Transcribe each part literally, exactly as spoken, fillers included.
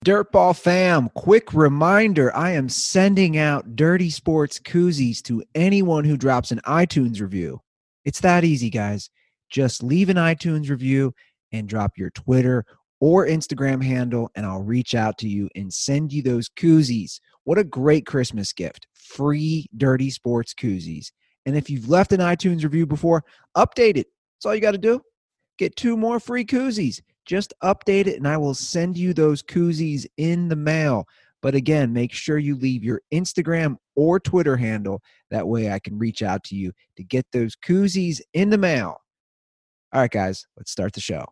Dirtball fam, quick reminder, I am sending out Dirty Sports koozies to anyone who drops an iTunes review. It's that easy, guys. Just leave an iTunes review and drop your Twitter or Instagram handle, and I'll reach out to you and send you those koozies. What a great Christmas gift. Free Dirty Sports koozies. And if you've left an iTunes review before, update it. That's all you got to do. Get two more free koozies. Just update it, and I will send you those koozies in the mail. But again, make sure you leave your Instagram or Twitter handle. That way I can reach out to you to get those koozies in the mail. All right, guys, let's start the show.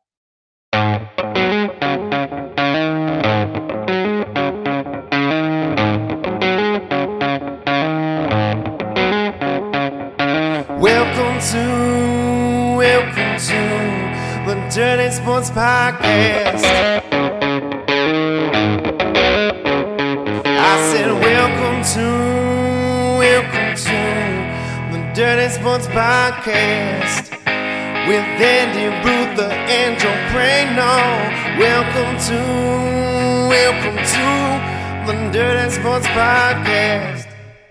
Welcome to, welcome to the Dirty Sports Podcast. I said welcome to, welcome to the Dirty Sports Podcast with Andy Ruther and Joe Prano. Welcome to, welcome to the Dirty Sports Podcast.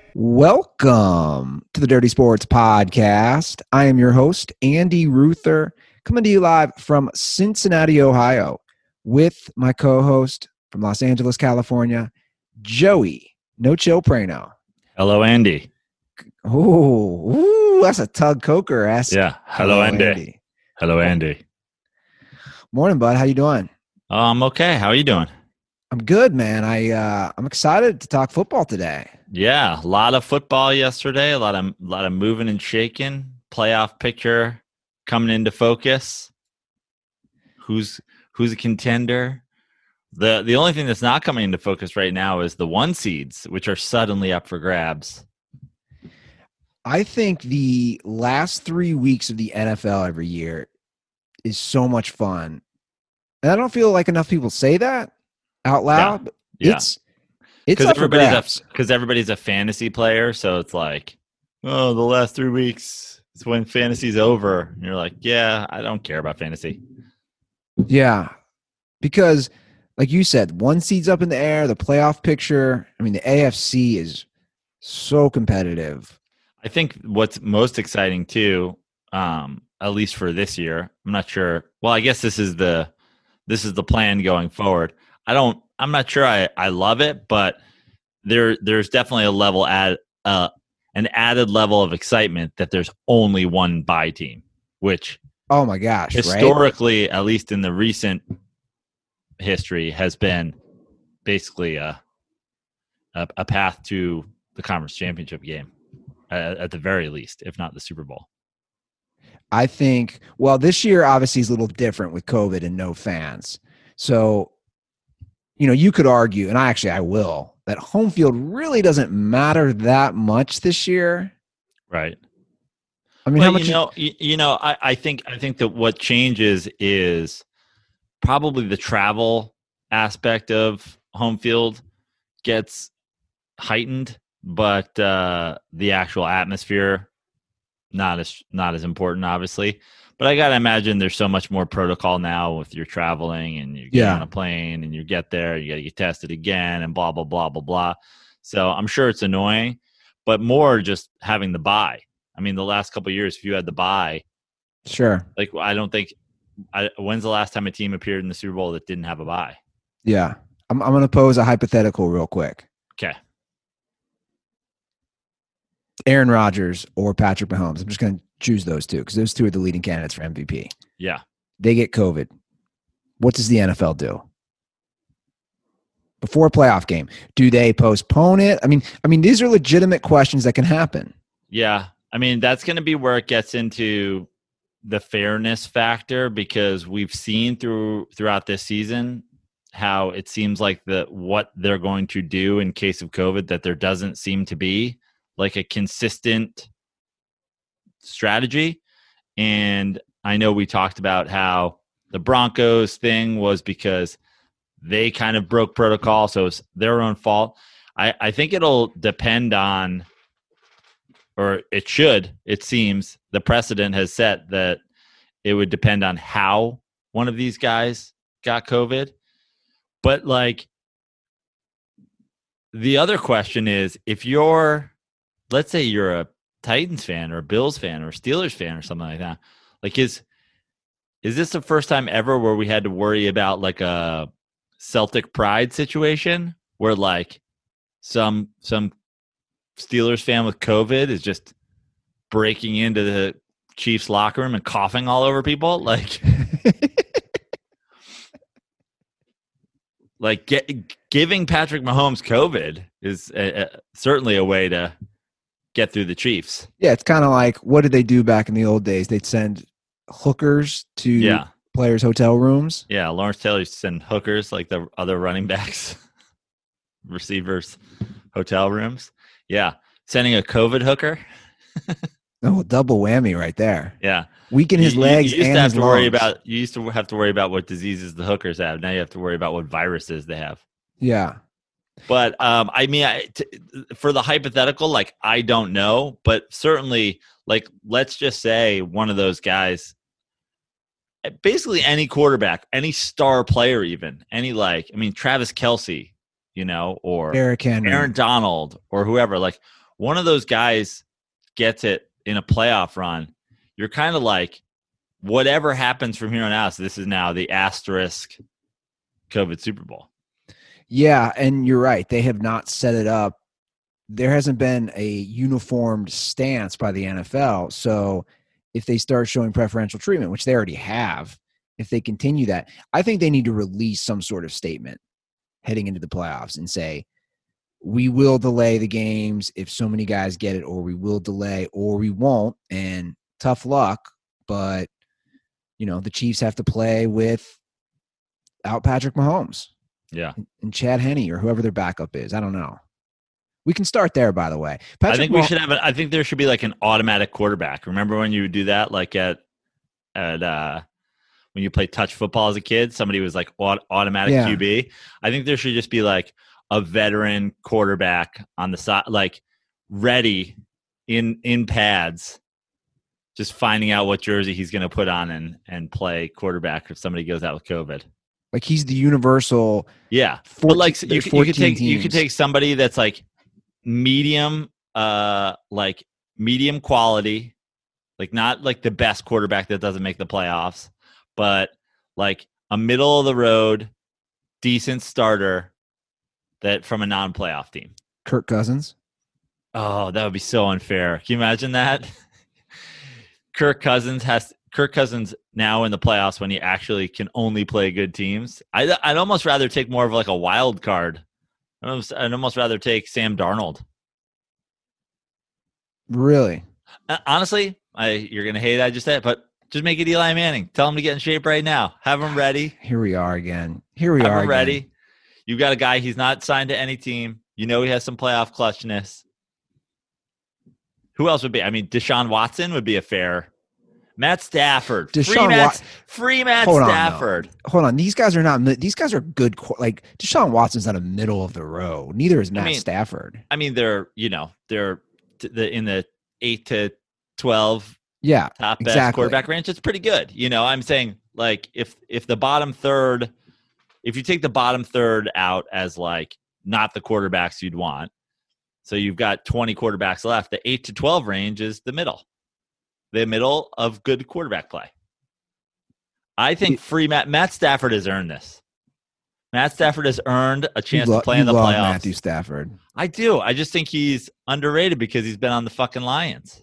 Welcome to the Dirty Sports Podcast. I am your host, Andy Ruther, coming to you live from Cincinnati, Ohio, with my co-host from Los Angeles, California, Joey No Chill Prano. Hello, Andy. Oh, ooh, that's a Tug Coker-esque. Yeah. Hello, Hello Andy. Andy. Hello, Andy. Morning, bud. How you doing? Uh, I'm okay. How are you doing? I'm good, man. I uh, I'm excited to talk football today. Yeah, a lot of football yesterday. A lot of a lot of moving and shaking. Playoff picture coming into focus. Who's who's a contender? The the only thing that's not coming into focus right now is the one seeds, which are suddenly up for grabs. I think the last three weeks of the N F L every year is so much fun. And I don't feel like enough people say that out loud. But yeah. It's it's up for grabs. Because everybody's a fantasy player, so it's like, oh, the last three weeks is when fantasy's over. And you're like, yeah, I don't care about fantasy. Yeah, because like you said, one seed's up in the air, the playoff picture. I mean, the A F C is so competitive. I think what's most exciting too, um, at least for this year, I'm not sure. Well, I guess this is the this is the plan going forward. I don't. I'm not sure. I, I love it, but there there's definitely a level add uh, an added level of excitement that there's only one bye team, which oh my gosh, historically, right? At least in the recent history, has been basically a a, a path to the conference championship game, at, at the very least, if not the Super Bowl. I think. Well, this year obviously is a little different with COVID and no fans, so. You know, you could argue, and I actually I will, that home field really doesn't matter that much this year. Right. I mean, well, how much you know, you, you know, I, I think I think that what changes is probably the travel aspect of home field gets heightened, but uh, the actual atmosphere not as not as important, obviously. But I got to imagine there's so much more protocol now with your traveling and you get yeah. on a plane and you get there, you got to get tested again and blah, blah, blah, blah, blah. So I'm sure it's annoying, but more just having the bye. I mean, the last couple of years, if you had the bye, sure. Like, I don't think I, when's the last time a team appeared in the Super Bowl that didn't have a bye? Yeah. I'm, I'm going to pose a hypothetical real quick. Okay. Aaron Rodgers or Patrick Mahomes. I'm just going to choose those two because those two are the leading candidates for M V P. Yeah. They get COVID. What does the N F L do? Before a playoff game, do they postpone it? I mean, I mean, these are legitimate questions that can happen. Yeah. I mean, that's going to be where it gets into the fairness factor, because we've seen through throughout this season how it seems like the what they're going to do in case of COVID, that there doesn't seem to be like a consistent strategy. And I know we talked about how the Broncos thing was because they kind of broke protocol, so it's their own fault. I, I think it'll depend on, or it should, it seems, the precedent has set that it would depend on how one of these guys got COVID. But, like, the other question is, if you're, let's say you're a Titans fan or a Bills fan or a Steelers fan or something like that, like is is this the first time ever where we had to worry about like a Celtic pride situation where like some some Steelers fan with COVID is just breaking into the Chiefs locker room and coughing all over people? Like, like get, giving Patrick Mahomes COVID is a, a, certainly a way to get through the Chiefs. Yeah, it's kind of like, what did they do back in the old days? They'd send hookers to yeah. players' hotel rooms. Yeah, Lawrence Taylor used to send hookers like the other running backs, receivers, hotel rooms. Yeah, sending a COVID hooker. Oh, double whammy right there. Yeah, weaken his you, legs you used and to have his to lungs. worry about. You used to have to worry about what diseases the hookers have. Now you have to worry about what viruses they have. Yeah, but um, I mean, I, t- for the hypothetical, like I don't know, but certainly, like let's just say one of those guys, basically any quarterback, any star player, even any like, I mean, Travis Kelce, you know, or Derrick Henry, Aaron Donald, or whoever, like one of those guys gets it in a playoff run, you're kind of like, whatever happens from here on out, so this is now the asterisk COVID Super Bowl. Yeah, and you're right. They have not set it up. There hasn't been a uniformed stance by the N F L. So if they start showing preferential treatment, which they already have, if they continue that, I think they need to release some sort of statement heading into the playoffs and say, we will delay the games if so many guys get it, or we will delay, or we won't. And tough luck, but you know, the Chiefs have to play with out Patrick Mahomes. Yeah. And Chad Henne or whoever their backup is. I don't know. We can start there, by the way. Patrick I think Mah- we should have a, I think there should be like an automatic quarterback. Remember when you would do that, like at, at, uh, when you played touch football as a kid, somebody was like aut- automatic Yeah. Q B. I think there should just be like a veteran quarterback on the side, like ready in in pads, just finding out what jersey he's going to put on and and play quarterback if somebody goes out with COVID. Like he's the universal. Yeah, fourteen, but like you, could- you could take teams. you could take somebody that's like medium, uh, like medium quality, like not like the best quarterback that doesn't make the playoffs, but like a middle of the road, decent starter that from a non-playoff team. Kirk Cousins. Oh, that would be so unfair. Can you imagine that? Kirk Cousins has Kirk Cousins now in the playoffs when he actually can only play good teams. I'd, I'd almost rather take more of like a wild card. I'd almost, I'd almost rather take Sam Darnold. Really? Uh, honestly, I, you're going to hate I just said, but just make it Eli Manning. Tell him to get in shape right now. Have him ready. Here we are again. Here we Have are him again. ready. You've got a guy, he's not signed to any team. You know he has some playoff clutchness. Who else would be? I mean, Deshaun Watson would be a fair. Matt Stafford. Deshaun free Matt, Wa- free Matt Hold on, Stafford. no. Hold on. These guys are not. These guys are good. Like Deshaun Watson's not a middle of the road. Neither is Matt I mean, Stafford. I mean, they're you know they're t- the, in the eight to twelve Yeah, top best exactly. quarterback range. It's pretty good. You know, I'm saying like if if the bottom third, if you take the bottom third out as like not the quarterbacks you'd want, so you've got twenty quarterbacks left. The eight to twelve range is the middle. The middle of good quarterback play. I think free Matt Matt Stafford has earned this. Matt Stafford has earned a chance You lo- to play you in the love playoffs. Matthew Stafford. I do. I just think he's underrated because he's been on the fucking Lions.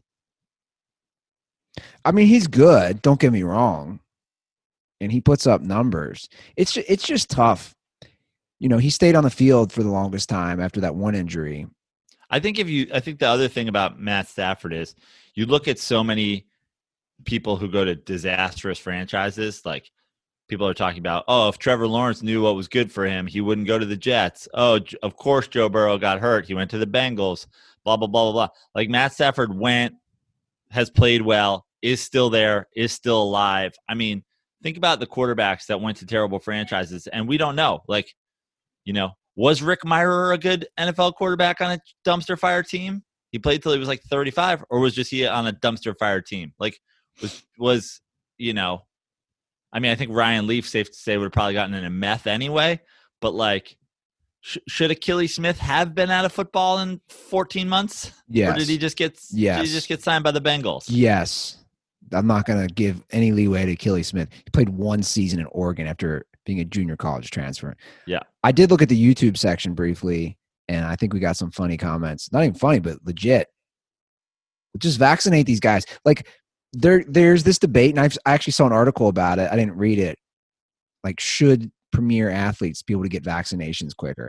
I mean, he's good. Don't get me wrong, and he puts up numbers. It's ju- it's just tough. You know, he stayed on the field for the longest time after that one injury. I think if you, I think the other thing about Matt Stafford is you look at so many people who go to disastrous franchises, like people are talking about, oh, if Trevor Lawrence knew what was good for him, he wouldn't go to the Jets. Oh, J- of course Joe Burrow got hurt. He went to the Bengals, blah, blah, blah, blah, blah. Like Matt Stafford went, has played well, is still there, is still alive. I mean, think about the quarterbacks that went to terrible franchises, and we don't know. Like, you know, was Rick Mirer a good N F L quarterback on a dumpster fire team? He played till he was like thirty-five, or was just he on a dumpster fire team? Like, was, was you know, I mean, I think Ryan Leaf, safe to say, would have probably gotten into meth anyway. But, like, sh- should Achilles Smith have been out of football in fourteen months? Yes. Or did he just get yes. did he just get signed by the Bengals? Yes. I'm not going to give any leeway to Achilles Smith. He played one season in Oregon after being a junior college transfer. Yeah. I did look at the YouTube section briefly, and I think we got some funny comments. Not even funny, but legit. Just vaccinate these guys. Like, there, there's this debate, and I've, I actually saw an article about it. I didn't read it. Like, should premier athletes be able to get vaccinations quicker?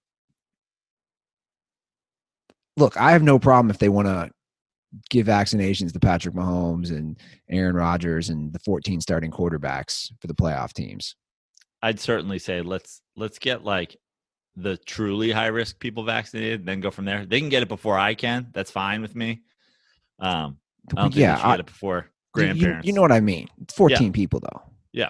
Look, I have no problem if they want to give vaccinations to Patrick Mahomes and Aaron Rodgers and the fourteen starting quarterbacks for the playoff teams. I'd certainly say let's let's get like the truly high risk people vaccinated, then go from there. They can get it before I can. That's fine with me. Um, I don't think yeah, they should I, get it before grandparents. You, you know what I mean? fourteen yeah. people though. Yeah.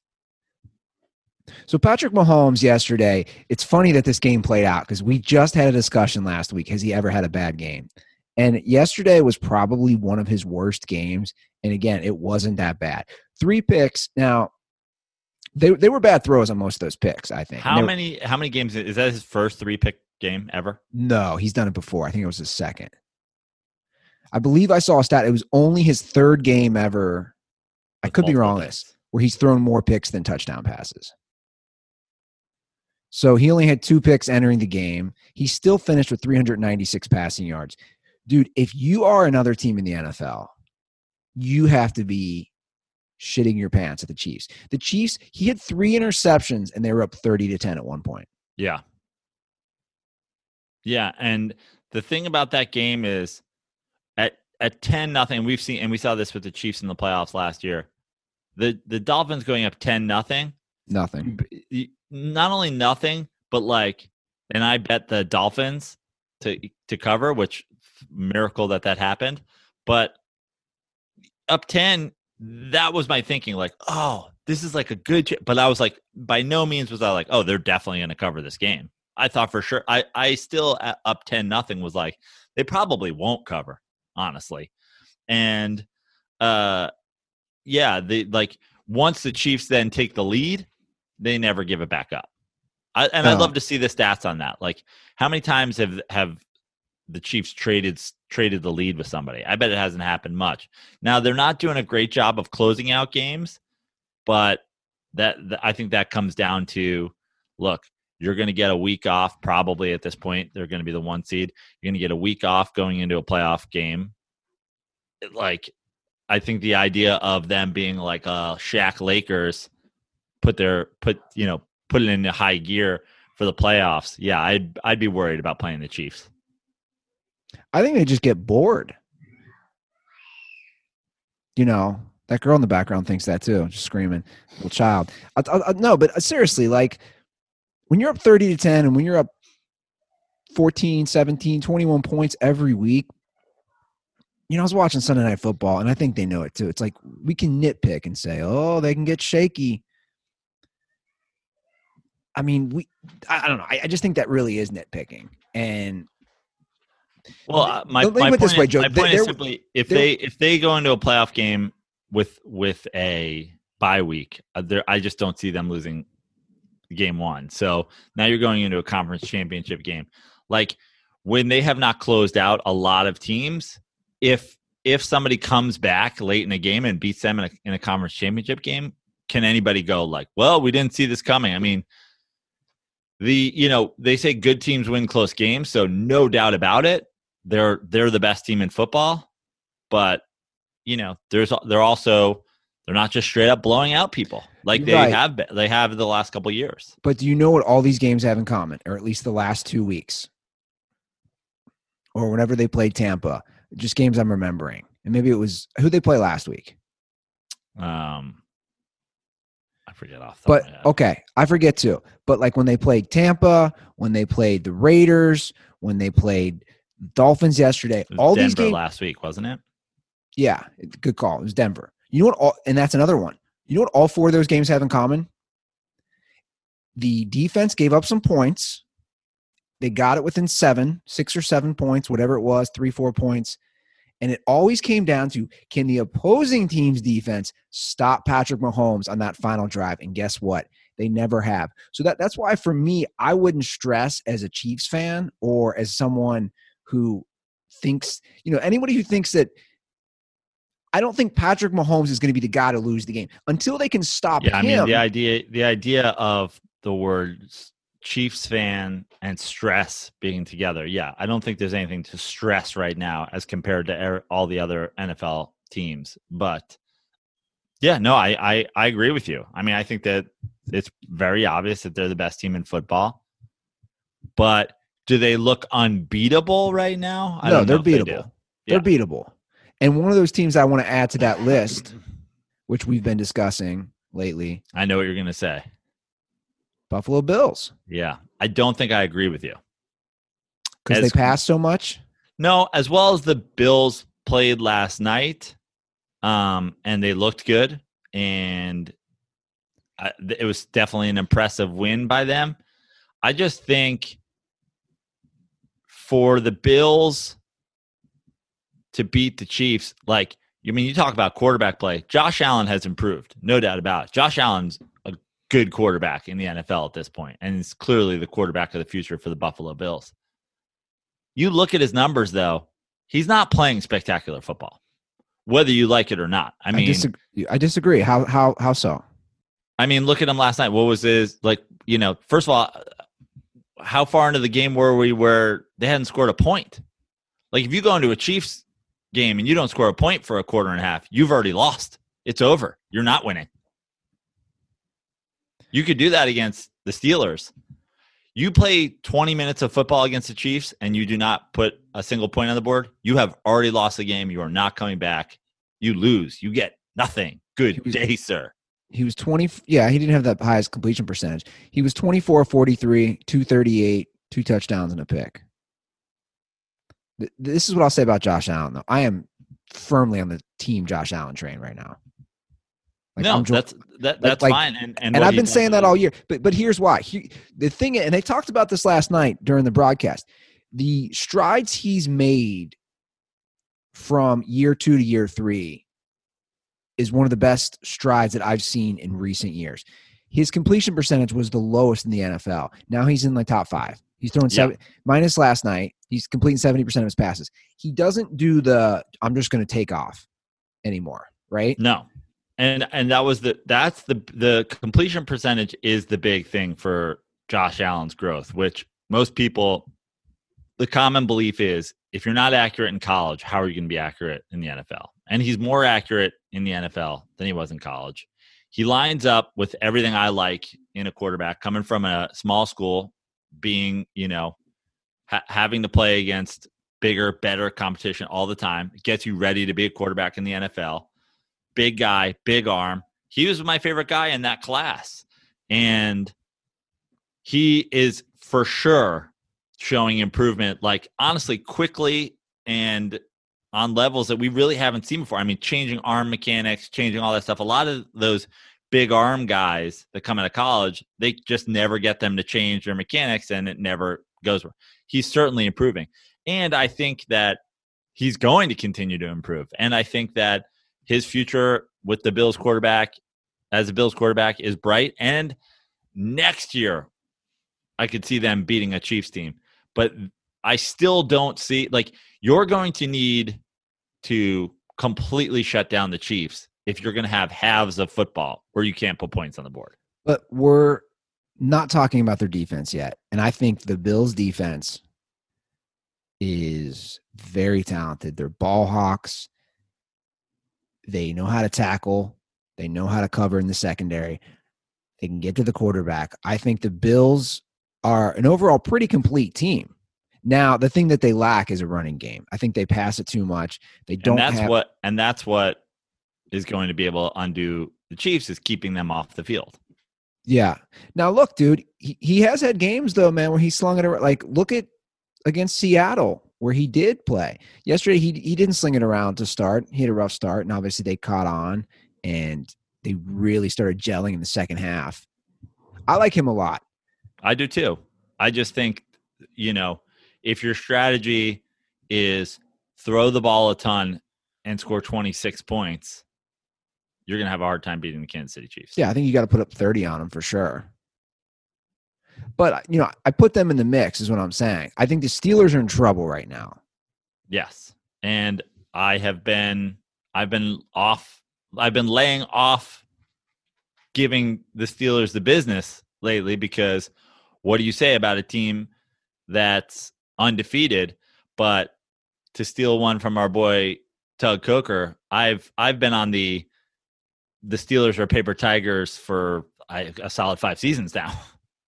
So Patrick Mahomes yesterday, it's funny that this game played out because we just had a discussion last week. Has he ever had a bad game? And yesterday was probably one of his worst games. And again, it wasn't that bad. Three picks. Now, they they were bad throws on most of those picks, I think. How were, many how many games is that his first three pick game ever? No, he's done it before. I think it was his second. I believe I saw a stat. It was only his third game ever. I could be wrong on this, where he's thrown more picks than touchdown passes. So he only had two picks entering the game. He still finished with three hundred ninety-six passing yards. Dude, if you are another team in the N F L, you have to be shitting your pants at the Chiefs. The Chiefs, he had three interceptions, and they were up thirty to ten at one point. Yeah. Yeah, and the thing about that game is at at ten nothing, we've seen, and we saw this with the Chiefs in the playoffs last year, the, the Dolphins going up ten nothing. Nothing. Not only nothing, but like, and I bet the Dolphins to to cover, which miracle that that happened. But up ten, that was my thinking. Like, oh, this is like a good. Ch-. But I was like, by no means was I like, oh, they're definitely going to cover this game. I thought for sure. I I still at up ten nothing was like, they probably won't cover, honestly. And uh, yeah, they like once the Chiefs then take the lead, they never give it back up. I, and no. I'd love to see the stats on that. Like, how many times have have the Chiefs traded traded the lead with somebody? I bet it hasn't happened much. Now, they're not doing a great job of closing out games, but that, that I think that comes down to, look, you're going to get a week off probably at this point. They're going to be the one seed. You're going to get a week off going into a playoff game. Like, I think the idea of them being like a Shaq Lakers, put their put you know put it into high gear for the playoffs. Yeah, I'd I'd be worried about playing the Chiefs. I think they just get bored. You know, that girl in the background thinks that too, just screaming, little child. I, I, I, no, but seriously, like when you're up thirty to ten and when you're up fourteen, seventeen, twenty-one points every week, you know, I was watching Sunday Night Football, and I think they know it too. It's like we can nitpick and say, oh, they can get shaky. I mean, we. I, I don't know. I, I just think that really is nitpicking. And well, uh, my, let me my put it point, this way, is, Joe. my point They're, is simply if they if they go into a playoff game with with a bye week, uh, there I just don't see them losing game one. So now you're going into a conference championship game. Like when they have not closed out a lot of teams, if if somebody comes back late in a game and beats them in a, in a conference championship game, can anybody go like, well, we didn't see this coming? I mean, the you know they say good teams win close games, so no doubt about it, they're they're the best team in football. But you know, there's they're also they're not just straight up blowing out people like they right. have been, they have the last couple of years. But do you know what all these games have in common, or at least the last two weeks, or whenever they played Tampa? Just games I'm remembering, and maybe it was who they play last week. Um. I forget off. But okay, I forget too. But like when they played Tampa, when they played the Raiders, when they played Dolphins yesterday, all Denver these games last week, wasn't it? Yeah, good call. It was Denver. You know what? All, and that's another one. You know what? All four of those games have in common. The defense gave up some points. They got it within seven, six or seven points, whatever it was, three, four points. And it always came down to, can the opposing team's defense stop Patrick Mahomes on that final drive? And guess what? They never have. So that that's why for me, I wouldn't stress as a Chiefs fan or as someone who thinks, you know, anybody who thinks that I don't think Patrick Mahomes is going to be the guy to lose the game until they can stop Yeah, I him. mean the idea the idea of the words Chiefs fan and stress being together. Yeah, I don't think there's anything to stress right now as compared to er- all the other N F L teams. But yeah, no, I, I I agree with you. I mean, I think that it's very obvious that they're the best team in football. But do they look unbeatable right now? I no, don't they're know if they beatable. do. They're Yeah. beatable. And one of those teams I want to add to that list, which we've been discussing lately, I know what you're going to say. Buffalo Bills. Yeah, I don't think I agree with you. Because they As- pass so much? No, as well as the Bills played last night, um, and they looked good, and I, it was definitely an impressive win by them. I just think for the Bills to beat the Chiefs, like, I mean, you talk about quarterback play. Josh Allen has improved, no doubt about it. Josh Allen's a good quarterback in the N F L at this point, and he's clearly the quarterback of the future for the Buffalo Bills. You look at his numbers, though, he's not playing spectacular football, whether you like it or not. I mean, I disagree. I disagree. How how how so? I mean, look at him last night. What was his, like, you know, first of all, how far into the game were we where they hadn't scored a point? Like, if you go into a Chiefs game and you don't score a point for a quarter and a half, you've already lost. It's over. You're not winning. You could do that against the Steelers. You play twenty minutes of football against the Chiefs and you do not put a single point on the board, you have already lost the game. You are not coming back. You lose. You get nothing. Good day, sir. He was twenty. Yeah, he didn't have the highest completion percentage. He was twenty-four forty-three, two thirty-eight, two touchdowns and a pick. This is what I'll say about Josh Allen, though. I am firmly on the team Josh Allen train right now. Like, no, jo- that's that, that's like, fine. And and, and I've been saying that all year. But but here's why. He, the thing, and they talked about this last night during the broadcast. The strides he's made from year two to year three is one of the best strides that I've seen in recent years. His completion percentage was the lowest in the N F L. Now he's in the top five. He's throwing seven, yeah. minus last night. He's completing seventy percent of his passes. He doesn't do the, I'm just going to take off anymore, right? No. And and that was the, that's the, the completion percentage is the big thing for Josh Allen's growth, which most people, the common belief is if you're not accurate in college, how are you going to be accurate in the N F L? And he's more accurate in the N F L than he was in college. He lines up with everything I like in a quarterback, coming from a small school, being, you know, ha- having to play against bigger, better competition all the time. It gets you ready to be a quarterback in the N F L. Big guy, big arm. He was my favorite guy in that class. And he is for sure showing improvement, like, honestly, quickly and on levels that we really haven't seen before. I mean, changing arm mechanics, changing all that stuff. A lot of those big arm guys that come out of college, they just never get them to change their mechanics, and it never goes. He's certainly improving. And I think that he's going to continue to improve. And I think that his future with the Bills quarterback, as a Bills quarterback, is bright. And next year, I could see them beating a Chiefs team. But I still don't see, like, you're going to need to completely shut down the Chiefs if you're going to have halves of football where you can't put points on the board. But we're not talking about their defense yet. And I think the Bills' defense is very talented. They're ball hawks. They know how to tackle. They know how to cover in the secondary. They can get to the quarterback. I think the Bills are an overall pretty complete team. Now, the thing that they lack is a running game. I think they pass it too much. They don't and that's have, what and that's what is going to be able to undo the Chiefs, is keeping them off the field. Yeah. Now, look, dude, he, he has had games, though, man, where he slung it around. Like, look at against Seattle, where he did play. Yesterday, he he didn't sling it around to start. He had a rough start, and obviously they caught on, and they really started gelling in the second half. I like him a lot. I do too. I just think, you know, if your strategy is throw the ball a ton and score twenty-six points, you're going to have a hard time beating the Kansas City Chiefs. Yeah, I think you got to put up thirty on them for sure. But, you know, I put them in the mix is what I'm saying. I think the Steelers are in trouble right now. Yes. And I have been I've been off I've been laying off giving the Steelers the business lately, because what do you say about a team that's undefeated, but to steal one from our boy Tug Coker, I've I've been on the the Steelers are paper tigers for I, a solid five seasons now.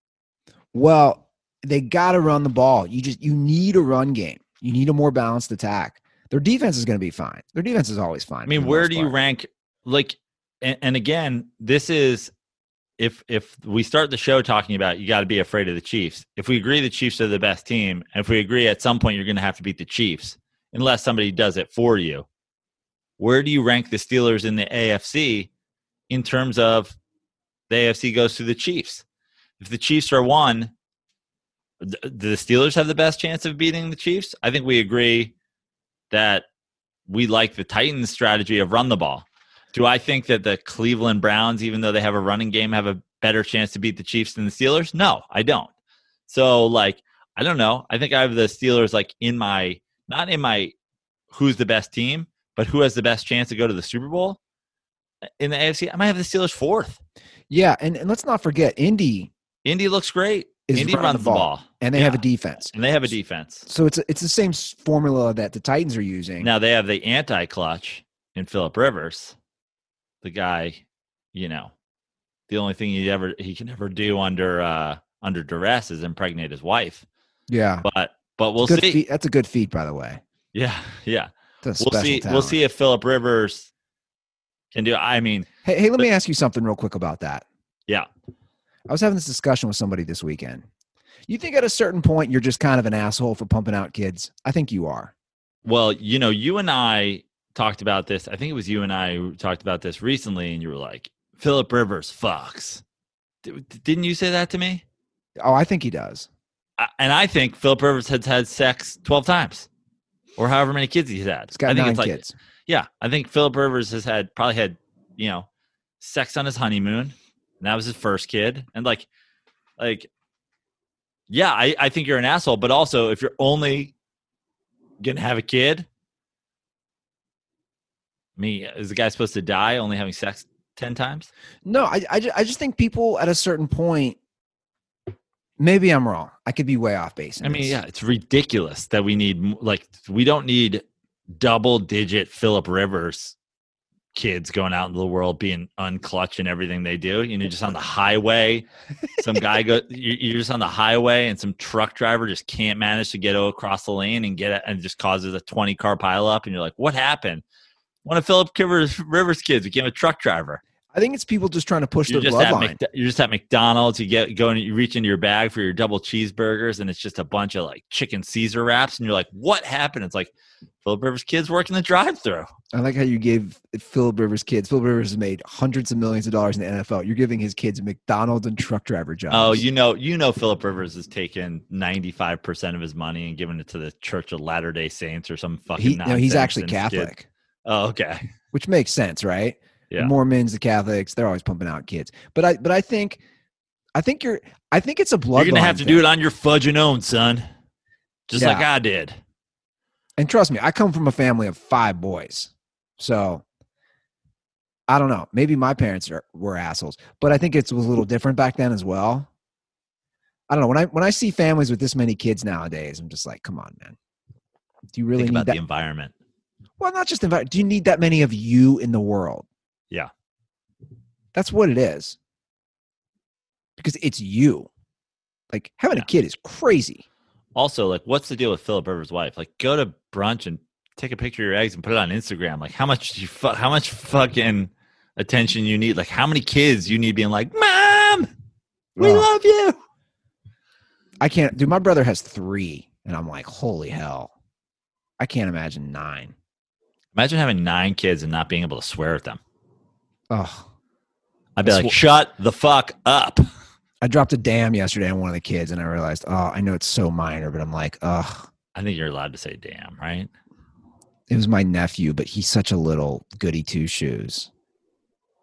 Well, they got to run the ball. You just you need a run game. You need a more balanced attack. Their defense is going to be fine. Their defense is always fine. I mean, where do you rank? Like, and, and again, this is if if we start the show talking about you got to be afraid of the Chiefs. If we agree the Chiefs are the best team, and if we agree at some point you're going to have to beat the Chiefs, unless somebody does it for you, where do you rank the Steelers in the A F C in terms of the A F C goes to the Chiefs? If the Chiefs are one, do the Steelers have the best chance of beating the Chiefs? I think we agree that we like the Titans' strategy of run the ball. Do I think that the Cleveland Browns, even though they have a running game, have a better chance to beat the Chiefs than the Steelers? No, I don't. So, like, I don't know. I think I have the Steelers, like, in my, not in my who's the best team, but who has the best chance to go to the Super Bowl in the A F C. I might have the Steelers fourth. Yeah, and, and let's not forget, Indy. Indy looks great. Indy runs the ball. the ball. And they yeah. have a defense. And they have a defense. So it's it's the same formula that the Titans are using. Now they have the anti-clutch in Phillip Rivers. The guy, you know, the only thing he ever he can ever do under uh, under duress is impregnate his wife. Yeah. But but we'll see. Feat. That's a good feat, by the way. Yeah, yeah. We'll see. Talent. We'll see if Phillip Rivers can do. I mean, hey, hey, let but, me ask you something real quick about that. Yeah. I was having this discussion with somebody this weekend. You think at a certain point you're just kind of an asshole for pumping out kids? I think you are. Well, you know, you and I talked about this. I think it was you and I who talked about this recently, and you were like, Phillip Rivers fucks. D- didn't you say that to me? Oh, I think he does. I, and I think Phillip Rivers has had sex twelve times or however many kids he's had. He's got I think nine it's like, kids. Yeah. I think Phillip Rivers has had probably had, you know, sex on his honeymoon. And that was his first kid. And like, like, yeah, I, I think you're an asshole. But also, if you're only going to have a kid, I mean, is the guy supposed to die only having sex ten times? No, I, I, just, I just think people at a certain point, maybe I'm wrong. I could be way off base. I mean, yeah, it's ridiculous that we need, like, we don't need double digit Phillip Rivers kids going out into the world being unclutch in everything they do. You know, just on the highway, some guy go, you're just on the highway and some truck driver just can't manage to get across the lane and get it, and just causes a twenty car pileup. And you're like, what happened? One of Phillip Rivers, Rivers kids became a truck driver. I think it's people just trying to push you're their just bloodline. Mc, you're just at McDonald's. You get go and you reach into your bag for your double cheeseburgers, and it's just a bunch of like chicken Caesar wraps. And you're like, "What happened?" It's like Phillip Rivers kids working the drive-through. I like how you gave Phillip Rivers kids. Phillip Rivers has made hundreds of millions of dollars in the N F L. You're giving his kids McDonald's and truck driver jobs. Oh, you know, you know, Phillip Rivers has taken ninety-five percent of his money and given it to the Church of Latter-day Saints or some fucking he, nonsense. No, he's actually Catholic. Kid. Oh, okay. Which makes sense, right? Yeah. The Mormons, the Catholics, they're always pumping out kids. But I but I think I think you're I think it's a bloodline. You're gonna have to thing. do it on your fudging own, son. Just yeah. like I did. And trust me, I come from a family of five boys. So I don't know. Maybe my parents are, were assholes, but I think it was a little different back then as well. I don't know. When I when I see families with this many kids nowadays, I'm just like, come on, man. Do you really think need about that? the environment? Well, not just environment. Do you need that many of you in the world? Yeah. That's what it is. Because it's you. Like, having yeah. a kid is crazy. Also, like, what's the deal with Phillip Rivers' wife? Like, go to brunch and take a picture of your eggs and put it on Instagram. Like, how much you fu- how much fucking attention you need? Like, how many kids you need being like, Mom, we oh. love you. I can't. Dude, my brother has three, and I'm like, holy hell. I can't imagine nine. Imagine having nine kids and not being able to swear at them. Oh, I'd be like, sw- shut the fuck up. I dropped a damn yesterday on one of the kids, and I realized, oh, I know it's so minor, but I'm like, ugh. I think you're allowed to say damn, right? It was my nephew, but he's such a little goody two shoes.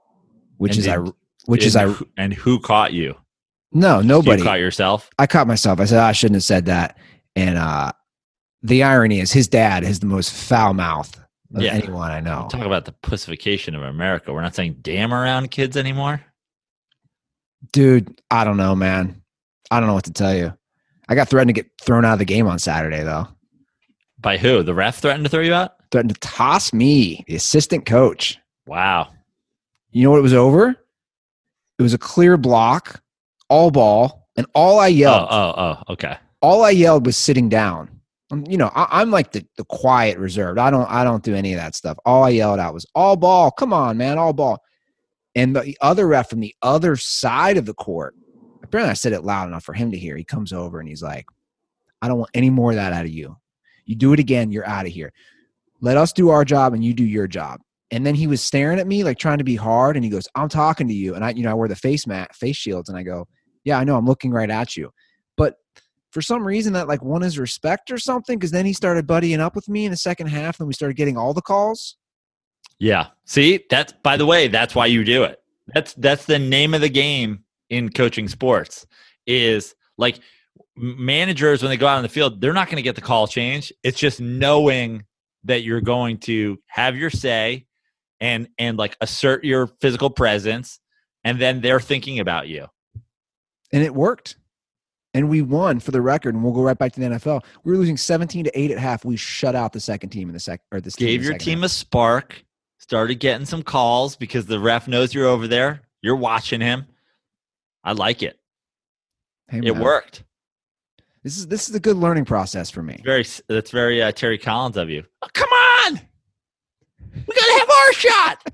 which And is did- I which and is I who- and who caught you? no You nobody. caught yourself. I caught myself. I said, I shouldn't have said that. And uh, the irony is his dad has the most foul mouth of Yeah. anyone I know. Talk about the pussification of America. We're not saying damn around kids anymore. Dude, I don't know, man. I don't know what to tell you. I got threatened to get thrown out of the game on Saturday, though. By who? The ref threatened to throw you out? Threatened to toss me, the assistant coach. Wow. You know what it was over? It was a clear block, all ball, and all I Oh, yelled. oh, oh, okay. all I yelled was sitting down. Um, you know, I, I'm like the, the quiet reserved. I don't I don't do any of that stuff. All I yelled out was all ball. Come on, man, all ball. And the other ref from the other side of the court, apparently I said it loud enough for him to hear. He comes over and he's like, I don't want any more of that out of you. You do it again, you're out of here. Let us do our job and you do your job. And then he was staring at me like trying to be hard. And he goes, I'm talking to you. And I, you know, I wear the face mat, face shields. And I go, yeah, I know. I'm looking right at you. But for some reason that like won his respect or something. Cause then he started buddying up with me in the second half. And we started getting all the calls. Yeah. See, that's, by the way, that's why you do it. That's, that's the name of the game in coaching sports is like managers, when they go out on the field, they're not going to get the call change. It's just knowing that you're going to have your say and, and like assert your physical presence. And then they're thinking about you. And it worked. And we won for the record. And we'll go right back to the N F L. We were losing seventeen to eight at half. We shut out the second team in the second, or this team Gave in the your second team half. a spark, started getting some calls because the ref knows you're over there. You're watching him. I like it. Hey, It man. worked. This is this is a good learning process for me. Very, that's very uh, Terry Collins of you. Oh, come on, we gotta have our shot.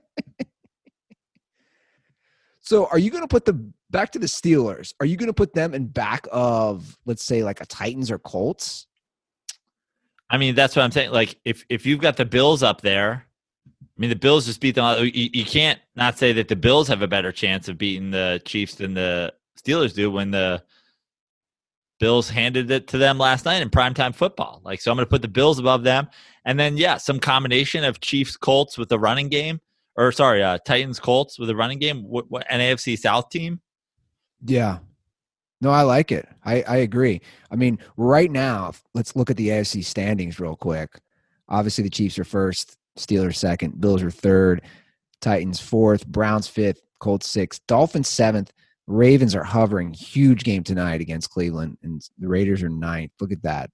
So are you going to put the back to the Steelers? Are you going to put them in back of, let's say, like a Titans or Colts? I mean, that's what I'm saying. Like, if if you've got the Bills up there, I mean, the Bills just beat them. You, you can't not say that the Bills have a better chance of beating the Chiefs than the Steelers do when the Bills handed it to them last night in primetime football. Like, so I'm going to put the Bills above them. And then, yeah, some combination of Chiefs, Colts with the running game. Or, sorry, uh, Titans, Colts with a running game. What, what, an A F C South team? Yeah. No, I like it. I, I agree. I mean, right now, let's look at the A F C standings real quick. Obviously, the Chiefs are first, Steelers second, Bills are third, Titans fourth, Browns fifth, Colts sixth, Dolphins seventh, Ravens are hovering. Huge game tonight against Cleveland, and the Raiders are ninth. Look at that.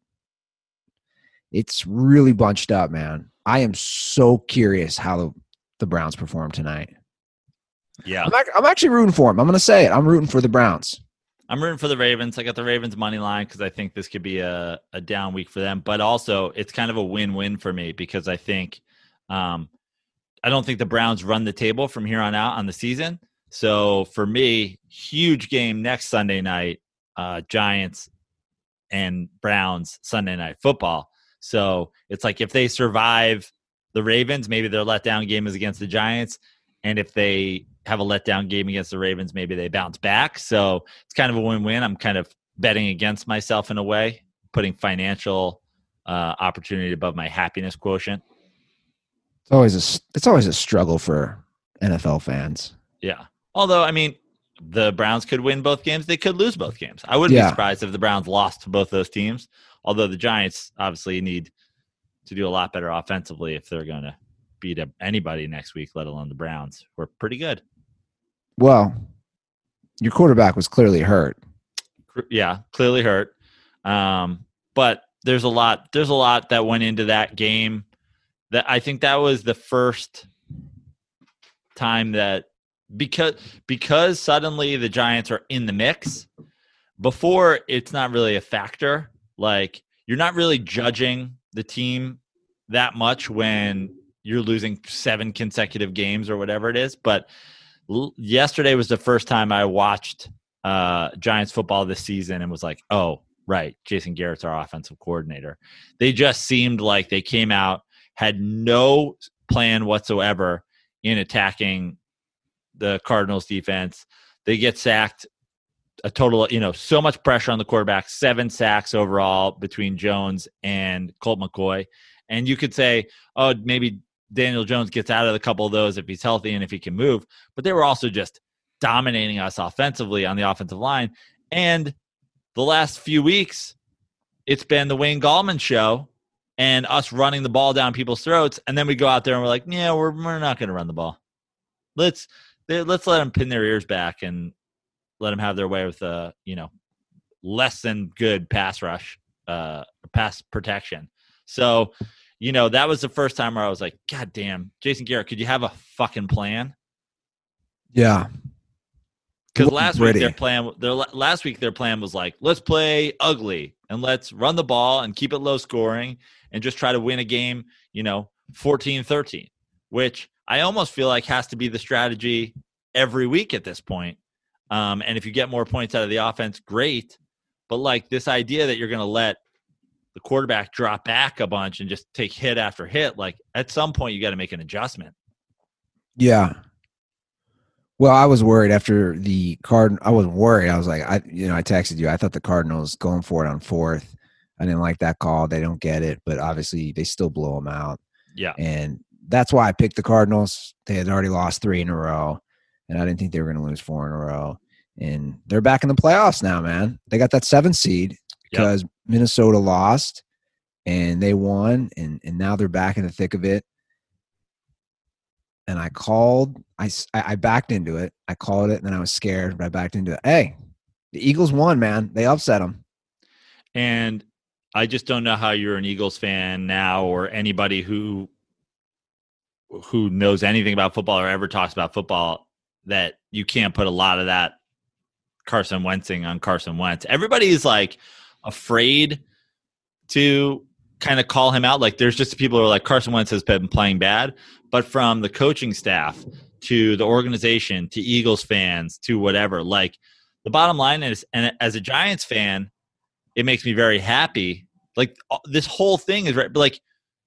It's really bunched up, man. I am so curious how the, the Browns perform tonight. Yeah. I'm, ac- I'm actually rooting for them. I'm going to say it. I'm rooting for the Browns. I'm rooting for the Ravens. I got the Ravens money line because I think this could be a, a down week for them. But also, it's kind of a win-win for me because I think um, I don't think the Browns run the table from here on out on the season. So for me, huge game next Sunday night, uh, Giants and Browns Sunday night football. So it's like if they survive the Ravens, maybe their letdown game is against the Giants. And if they have a letdown game against the Ravens, maybe they bounce back. So it's kind of a win-win. I'm kind of betting against myself in a way, putting financial uh, opportunity above my happiness quotient. It's always a, it's always a struggle for N F L fans. Yeah. Although, I mean, the Browns could win both games. They could lose both games. I wouldn't Yeah. be surprised if the Browns lost to both those teams. Although the Giants obviously need to do a lot better offensively if they're going to beat anybody next week, let alone the Browns, who are pretty good. Well, your quarterback was clearly hurt. Yeah, clearly hurt. Um, but there's a lot. There's a lot that went into that game. That I think that was the first time that because because suddenly the Giants are in the mix. Before, it's not really a factor. Like, you're not really judging the team that much when you're losing seven consecutive games or whatever it is. But l- yesterday was the first time I watched uh, Giants football this season and was like, oh, right, Jason Garrett's our offensive coordinator. They just seemed like they came out, had no plan whatsoever in attacking the Cardinals defense. They get sacked a total of, you know, so much pressure on the quarterback, seven sacks overall between Jones and Colt McCoy. And you could say, oh, maybe Daniel Jones gets out of a couple of those if he's healthy and if he can move. But they were also just dominating us offensively on the offensive line. And the last few weeks, it's been the Wayne Gallman show and us running the ball down people's throats. And then we go out there and we're like, yeah, we're we're not going to run the ball. Let's let's let them pin their ears back and let them have their way with a, you know, less than good pass rush, uh, pass protection. So, you know, that was the first time where I was like, God damn, Jason Garrett, could you have a fucking plan? Yeah. Because last week their plan, their last week their plan was like, let's play ugly and let's run the ball and keep it low scoring and just try to win a game, you know, fourteen thirteen, which I almost feel like has to be the strategy every week at this point. Um, and if you get more points out of the offense, great. But like this idea that you're going to let the quarterback drop back a bunch and just take hit after hit, like at some point you got to make an adjustment. Yeah. Well, I was worried after the Card. I wasn't worried. I was like, I, you know, I texted you. I thought the Cardinals going for it on fourth. I didn't like that call. They don't get it, but obviously they still blow them out. Yeah. And that's why I picked the Cardinals. They had already lost three in a row, and I didn't think they were going to lose four in a row. And they're back in the playoffs now, man. They got that seventh seed because yep. Minnesota lost, and they won, and, and now they're back in the thick of it. And I called, I, I backed into it. I called it, and then I was scared, but I backed into it. Hey, the Eagles won, man. They upset them. And I just don't know how you're an Eagles fan now, or anybody who who knows anything about football or ever talks about football, that you can't put a lot of that Carson Wentzing on Carson Wentz. Everybody is like afraid to kind of call him out. Like there's just people who are like, Carson Wentz has been playing bad. But from the coaching staff to the organization to Eagles fans to whatever, like the bottom line is, and as a Giants fan, it makes me very happy. Like this whole thing is right. But like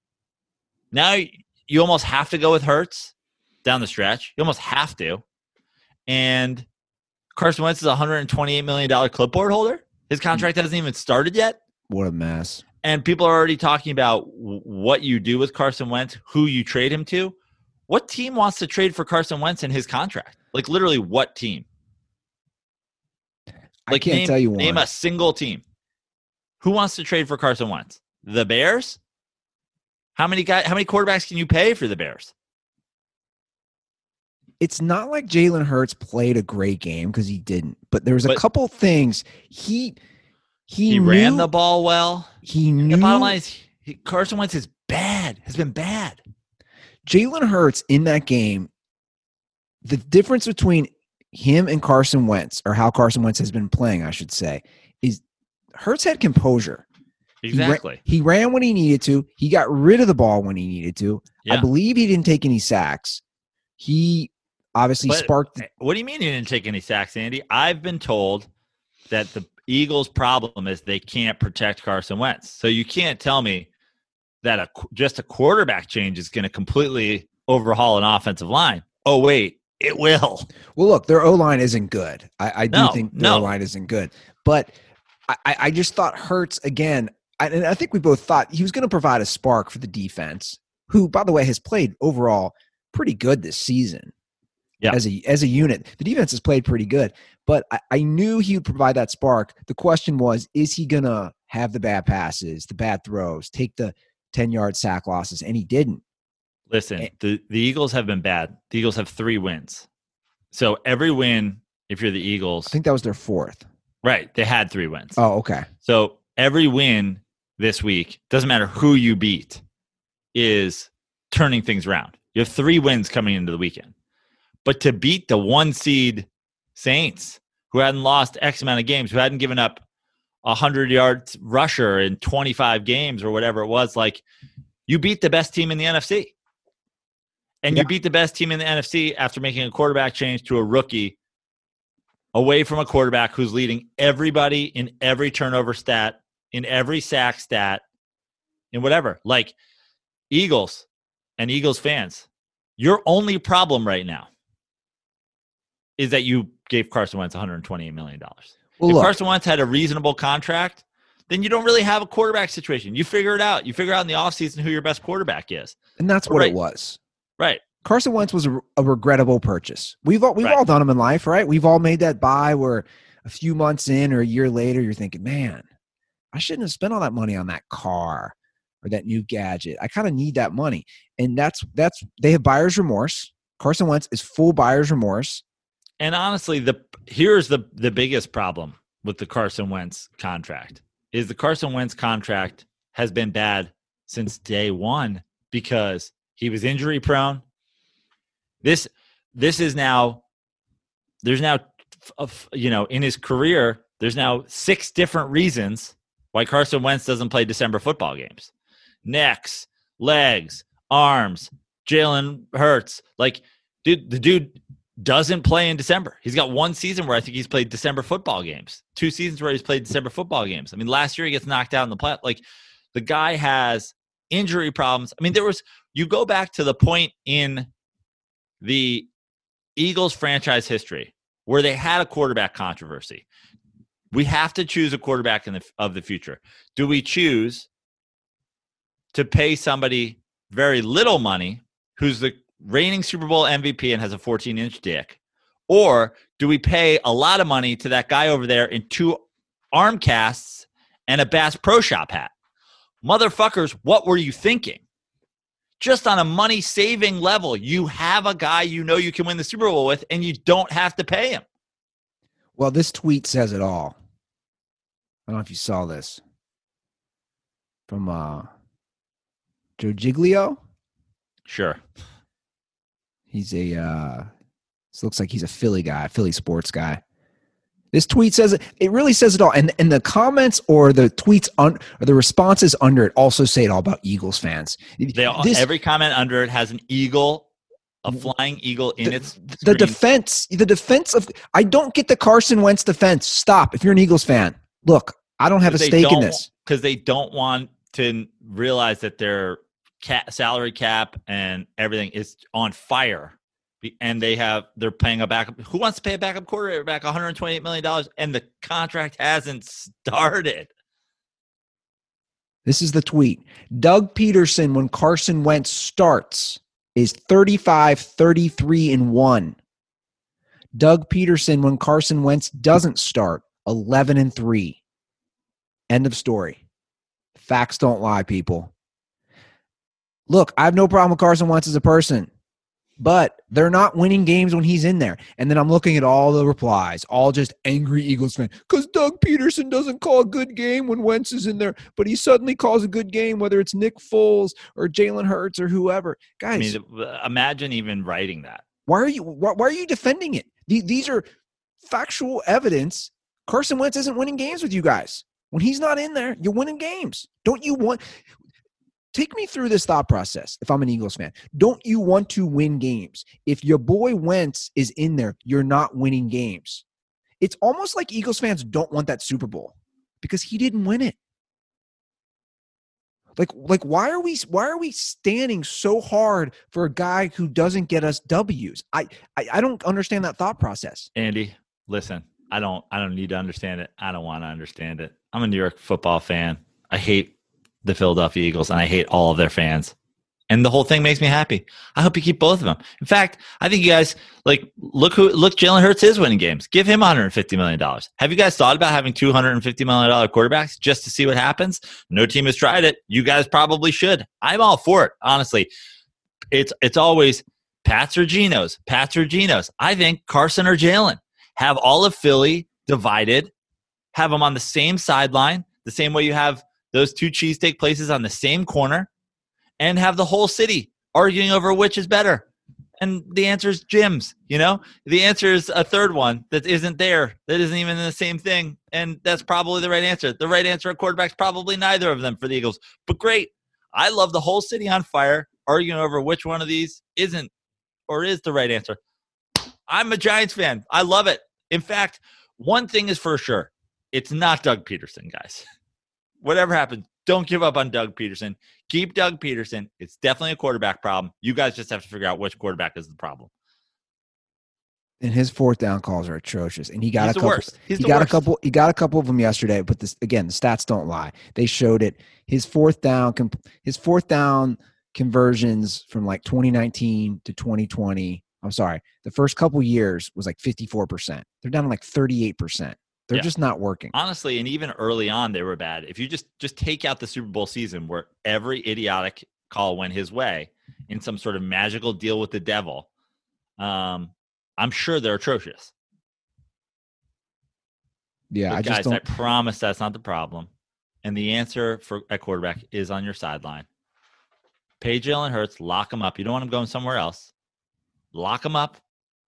now you almost have to go with Hurts down the stretch. You almost have to. And Carson Wentz is a one hundred twenty-eight million dollars clipboard holder. His contract hasn't even started yet. What a mess. And people are already talking about what you do with Carson Wentz, who you trade him to. What team wants to trade for Carson Wentz in his contract? Like literally what team? Like I can't name, tell you one. Name a single team. Who wants to trade for Carson Wentz? The Bears? How many guys, how many quarterbacks can you pay for the Bears? It's not like Jalen Hurts played a great game because he didn't. But there was a but, couple things. He he, he knew, ran the ball well. He knew. The bottom line is he, Carson Wentz is bad. Has been bad. Jalen Hurts in that game, the difference between him and Carson Wentz, or how Carson Wentz has been playing, I should say, is Hurts had composure. Exactly. He ran, he ran when he needed to. He got rid of the ball when he needed to. Yeah. I believe he didn't take any sacks. He obviously but, sparked. The- what do you mean he didn't take any sacks, Andy? I've been told that the Eagles' problem is they can't protect Carson Wentz. So you can't tell me that a, just a quarterback change is going to completely overhaul an offensive line. Oh, wait, it will. Well, look, their O-line isn't good. I, I do no, think their no. O-line isn't good. But I, I just thought Hurts, again, I, and I think we both thought he was going to provide a spark for the defense, who, by the way, has played overall pretty good this season. Yeah. As a as a unit, the defense has played pretty good, but I, I knew he would provide that spark. The question was, is he going to have the bad passes, the bad throws, take the ten-yard sack losses? And he didn't. Listen, and, the, the Eagles have been bad. The Eagles have three wins. So every win, if you're the Eagles. I think that was their fourth. Right. They had three wins. Oh, okay. So every win this week, doesn't matter who you beat, is turning things around. You have three wins coming into the weekend. But to beat the one seed Saints, who hadn't lost X amount of games, who hadn't given up a hundred yards rusher in twenty-five games or whatever it was, like you beat the best team in the N F C. And yeah. you beat the best team in the N F C after making a quarterback change to a rookie away from a quarterback who's leading everybody in every turnover stat, in every sack stat, in whatever. Like Eagles and Eagles fans, your only problem right now is that you gave Carson Wentz one hundred twenty-eight million dollars. Well, if look, Carson Wentz had a reasonable contract, then you don't really have a quarterback situation. You figure it out. You figure out in the offseason who your best quarterback is. And that's but what right, it was. Right. Carson Wentz was a, a regrettable purchase. We've all, we've Right. all done them in life, right? We've all made that buy where a few months in or a year later, you're thinking, man, I shouldn't have spent all that money on that car or that new gadget. I kind of need that money. And that's, that's, they have buyer's remorse. Carson Wentz is full buyer's remorse. And honestly, the here's the the biggest problem with the Carson Wentz contract is the Carson Wentz contract has been bad since day one because he was injury prone. This this is now there's now you know in his career there's now six different reasons why Carson Wentz doesn't play December football games. Necks, legs, arms, Jalen Hurts. Like, dude, the dude doesn't play in December. He's got one season where I think he's played December football games. Two seasons where he's played December football games. I mean, last year he gets knocked out in the play. Like, the guy has injury problems. I mean, there was you go back to the point in the Eagles franchise history where they had a quarterback controversy. We have to choose a quarterback in the, of the future. Do we choose to pay somebody very little money who's the reigning Super Bowl M V P and has a fourteen-inch dick? Or do we pay a lot of money to that guy over there in two arm casts and a Bass Pro Shop hat? Motherfuckers, what were you thinking? Just on a money-saving level, you have a guy you know you can win the Super Bowl with, and you don't have to pay him. Well, this tweet says it all. I don't know if you saw this. From uh, Joe Giglio? Sure. He's a, uh, this looks like he's a Philly guy, Philly sports guy. This tweet says it, it really says it all. And, and the comments or the tweets on, or the responses under it also say it all about Eagles fans. They all, this, every comment under it has an eagle, a flying eagle in the, its the screen. defense, the defense of, I don't get the Carson Wentz defense. Stop. If you're an Eagles fan, look, I don't have a stake in this. Because they don't want to realize that their cap, salary cap and everything is on fire. And they have, they're paying a backup. Who wants to pay a backup quarterback one hundred twenty-eight million dollars and the contract hasn't started? This is the tweet. Doug Peterson, when Carson Wentz starts, is thirty-five, thirty-three, and one. Doug Peterson, when Carson Wentz doesn't start, eleven and three. End of story. Facts don't lie, people. Look, I have no problem with Carson Wentz as a person. But they're not winning games when he's in there. And then I'm looking at all the replies, all just angry Eagles fans. Because Doug Peterson doesn't call a good game when Wentz is in there, but he suddenly calls a good game, whether it's Nick Foles or Jalen Hurts or whoever. Guys, I mean, imagine even writing that. Why are you why, why are you defending it? These are factual evidence. Carson Wentz isn't winning games with you guys. When he's not in there, you're winning games. Don't you want – take me through this thought process if I'm an Eagles fan. Don't you want to win games? If your boy Wentz is in there, you're not winning games. It's almost like Eagles fans don't want that Super Bowl because he didn't win it. Like, like why are we why are we standing so hard for a guy who doesn't get us W's? I, I, I don't understand that thought process. Andy, listen, I don't I don't need to understand it. I don't want to understand it. I'm a New York football fan. I hate the Philadelphia Eagles, and I hate all of their fans. And the whole thing makes me happy. I hope you keep both of them. In fact, I think you guys, like, look who look Jalen Hurts is winning games. Give him one hundred fifty million dollars. Have you guys thought about having two hundred fifty million dollars quarterbacks just to see what happens? No team has tried it. You guys probably should. I'm all for it, honestly. It's it's always Pats or Genos, Pats or Genos. I think Carson or Jalen. Have all of Philly divided. Have them on the same sideline, the same way you have those two cheesesteak places on the same corner, and have the whole city arguing over which is better. And the answer is Jim's, you know? The answer is a third one that isn't there, that isn't even in the same thing, and that's probably the right answer. The right answer at quarterback's probably neither of them for the Eagles. But great. I love the whole city on fire arguing over which one of these isn't or is the right answer. I'm a Giants fan. I love it. In fact, one thing is for sure. It's not Doug Peterson, guys. Whatever happens, don't give up on Doug Peterson. Keep Doug Peterson. It's definitely a quarterback problem. You guys just have to figure out which quarterback is the problem. And his fourth down calls are atrocious. And he got He's a the couple. worst. He's he the got worst. a couple. He got a couple of them yesterday. But this again, the stats don't lie. They showed it. His fourth down. His fourth down conversions from like twenty nineteen to twenty twenty. I'm sorry. The first couple years was like fifty-four percent. They're down to like thirty-eight percent. They're Yeah. just not working. Honestly, and even early on, they were bad. If you just just take out the Super Bowl season where every idiotic call went his way in some sort of magical deal with the devil, um, I'm sure they're atrocious. Yeah, But I just guys, don't. I promise that's not the problem. And the answer for at quarterback is on your sideline. Pay Jalen Hurts, lock him up. You don't want him going somewhere else. Lock him up.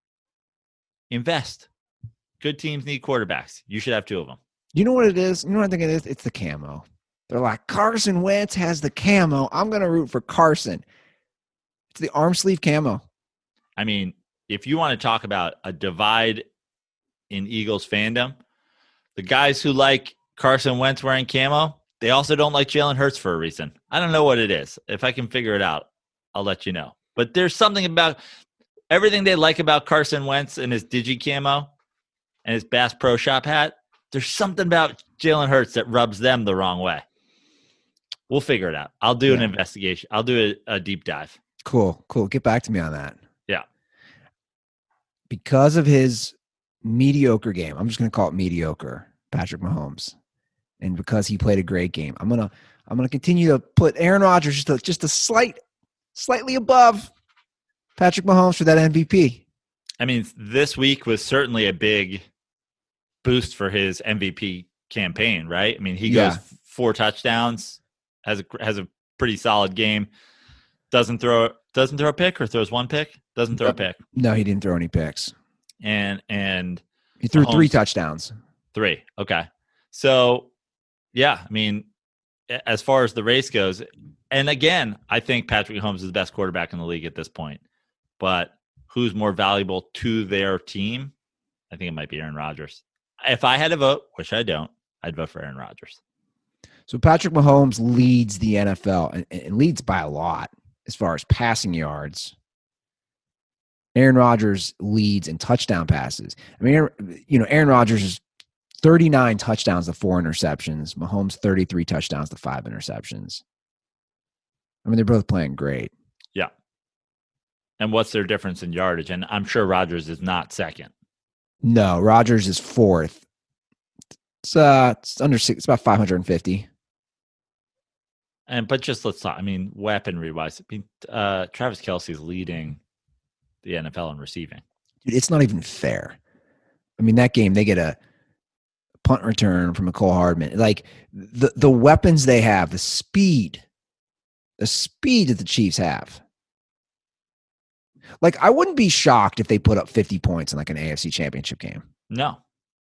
Invest. Good teams need quarterbacks. You should have two of them. You know what it is? You know what I think it is? It's the camo. They're like, Carson Wentz has the camo. I'm going to root for Carson. It's the arm sleeve camo. I mean, if you want to talk about a divide in Eagles fandom, the guys who like Carson Wentz wearing camo, they also don't like Jalen Hurts for a reason. I don't know what it is. If I can figure it out, I'll let you know. But there's something about everything they like about Carson Wentz and his digi camo and his Bass Pro Shop hat. There's something about Jalen Hurts that rubs them the wrong way. We'll figure it out. I'll do Yeah. an investigation. I'll do a, a deep dive. Cool, cool. Get back to me on that. Yeah. Because of his mediocre game, I'm just going to call it mediocre, Patrick Mahomes. And because he played a great game, I'm going to I'm going to continue to put Aaron Rodgers just a, just a slight slightly above Patrick Mahomes for that M V P. I mean, this week was certainly a big boost for his M V P campaign, right? I mean, he Yeah. goes four touchdowns, has a has a pretty solid game. Doesn't throw doesn't throw a pick or throws one pick. Doesn't throw a pick. No, he didn't throw any picks. And and He threw Mahomes- three touchdowns. three. Okay. So, yeah, I mean, a- as far as the race goes, and again, I think Patrick Mahomes is the best quarterback in the league at this point. But who's more valuable to their team? I think it might be Aaron Rodgers. If I had to vote, which I don't, I'd vote for Aaron Rodgers. So Patrick Mahomes leads the N F L and, and leads by a lot as far as passing yards. Aaron Rodgers leads in touchdown passes. I mean, Aaron- you know, Aaron Rodgers is thirty-nine touchdowns to four interceptions. Mahomes thirty-three touchdowns to five interceptions. I mean, they're both playing great. Yeah. And what's their difference in yardage? And I'm sure Rodgers is not second. No, Rodgers is fourth. It's uh, it's under six. It's about five hundred fifty. And but just let's talk. I mean, weaponry wise, I mean, uh, Travis Kelce is leading the N F L in receiving. Dude, it's not even fair. I mean, that game they get a punt return from Mecole Hardman. Like the the weapons they have, the speed, the speed that the Chiefs have. Like I wouldn't be shocked if they put up fifty points in like an A F C Championship game. No.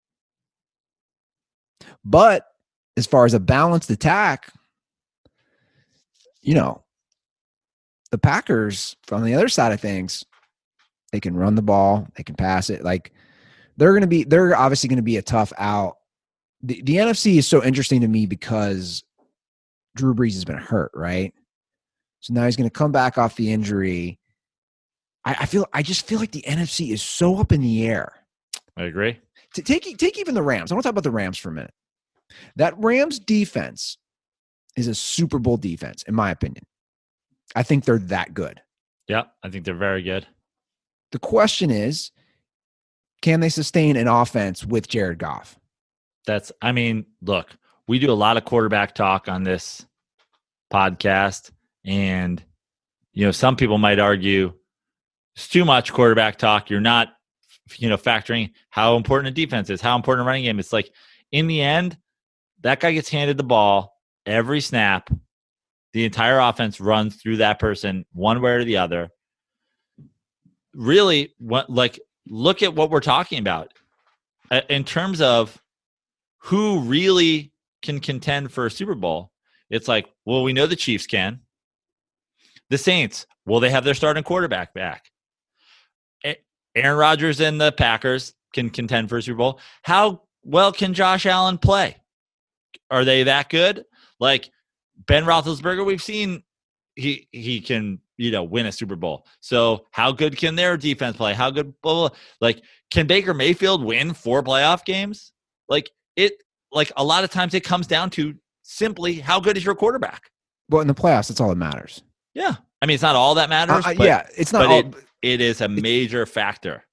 But as far as a balanced attack, you know, the Packers from the other side of things, they can run the ball, they can pass it. Like they're going to be, they're obviously going to be a tough out. The, the N F C is so interesting to me because Drew Brees has been hurt, right? So now he's going to come back off the injury. I, I feel, I just feel like the N F C is so up in the air. I agree. To take take even the Rams. I want to talk about the Rams for a minute. That Rams defense is a Super Bowl defense, in my opinion. I think they're that good. Yeah, I think they're very good. The question is, can they sustain an offense with Jared Goff? That's, I mean, look, we do a lot of quarterback talk on this podcast. And, you know, some people might argue it's too much quarterback talk. You're not, you know, factoring how important a defense is, how important a running game. It's like, in the end, that guy gets handed the ball every snap. The entire offense runs through that person one way or the other. Really, what, like, look at what we're talking about. Uh, In terms of who really can contend for a Super Bowl, it's like, well, we know the Chiefs can. The Saints, will they have their starting quarterback back? A- Aaron Rodgers and the Packers can contend for a Super Bowl. How well can Josh Allen play? Are they that good? Like Ben Roethlisberger, we've seen he he can, you know, win a Super Bowl. So how good can their defense play? How good, blah, blah, blah. Like, can Baker Mayfield win four playoff games? Like it, like a lot of times it comes down to simply how good is your quarterback? Well, in the playoffs, that's all that matters. Yeah. I mean, it's not all that matters. Uh, but, yeah, it's not but all. It, it is a major factor.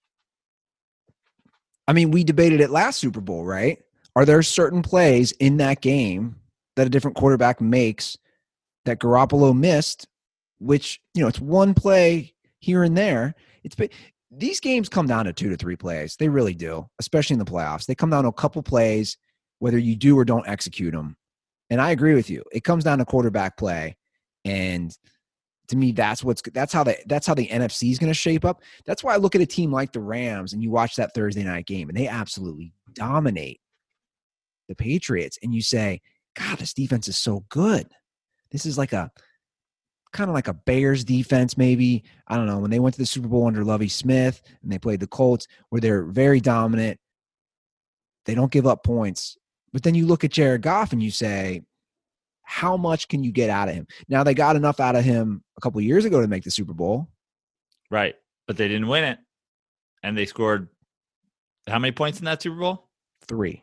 I mean, we debated it last Super Bowl, right? Are there certain plays in that game that a different quarterback makes that Garoppolo missed, which, you know, it's one play here and there. It's these games come down to two to three plays. They really do, especially in the playoffs. They come down to a couple plays, whether you do or don't execute them. And I agree with you. It comes down to quarterback play. And to me, that's what's that's how the that's how the N F C is going to shape up. That's why I look at a team like the Rams and you watch that Thursday night game and they absolutely dominate the Patriots. And you say, God, this defense is so good. This is like a kind of like a Bears defense, maybe. I don't know. When they went to the Super Bowl under Lovie Smith and they played the Colts, where they're very dominant, they don't give up points. But then you look at Jared Goff and you say, how much can you get out of him? Now, they got enough out of him a couple of years ago to make the Super Bowl. Right. But they didn't win it. And they scored how many points in that Super Bowl? Three.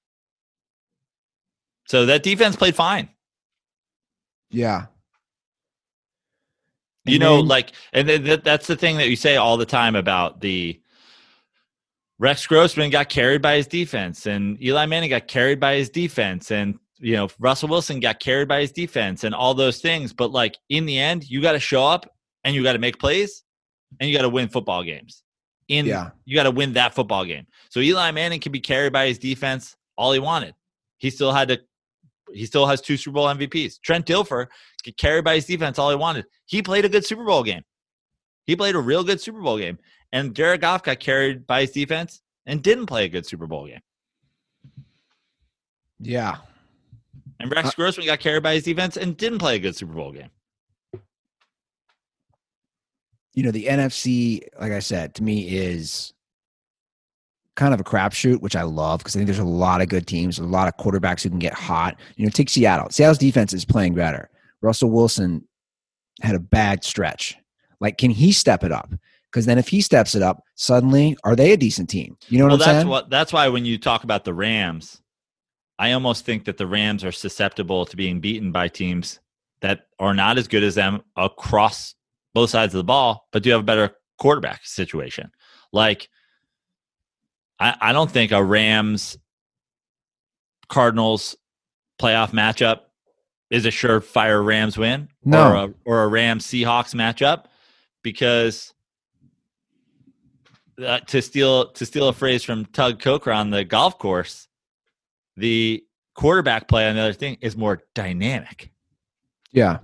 So that defense played fine. Yeah. You and know, then, like, and th- that's the thing that you say all the time about the Rex Grossman got carried by his defense, and Eli Manning got carried by his defense, and, you know, Russell Wilson got carried by his defense and all those things. But, like, in the end, you got to show up and you got to make plays and you got to win football games. In yeah. You got to win that football game. So Eli Manning can be carried by his defense all he wanted. He still had to He still has two Super Bowl M V Ps. Trent Dilfer get carried by his defense all he wanted. He played a good Super Bowl game. He played a real good Super Bowl game. And Jared Goff got carried by his defense and didn't play a good Super Bowl game. Yeah. And Rex uh, Grossman got carried by his defense and didn't play a good Super Bowl game. You know, the N F C, like I said, to me is kind of a crapshoot, which I love because I think there's a lot of good teams, a lot of quarterbacks who can get hot. You know, take Seattle. Seattle's defense is playing better. Russell Wilson had a bad stretch. Like, can he step it up? Because then if he steps it up, suddenly, are they a decent team? You know what well, I'm that's saying? What, that's why when you talk about the Rams, I almost think that the Rams are susceptible to being beaten by teams that are not as good as them across both sides of the ball, but do have a better quarterback situation. Like, I, I don't think a Rams Cardinals playoff matchup is a surefire Rams win, no. or a, or a Rams Seahawks matchup, because uh, to steal to steal a phrase from Tug Coker on the golf course, the quarterback play on the other thing is more dynamic. Yeah.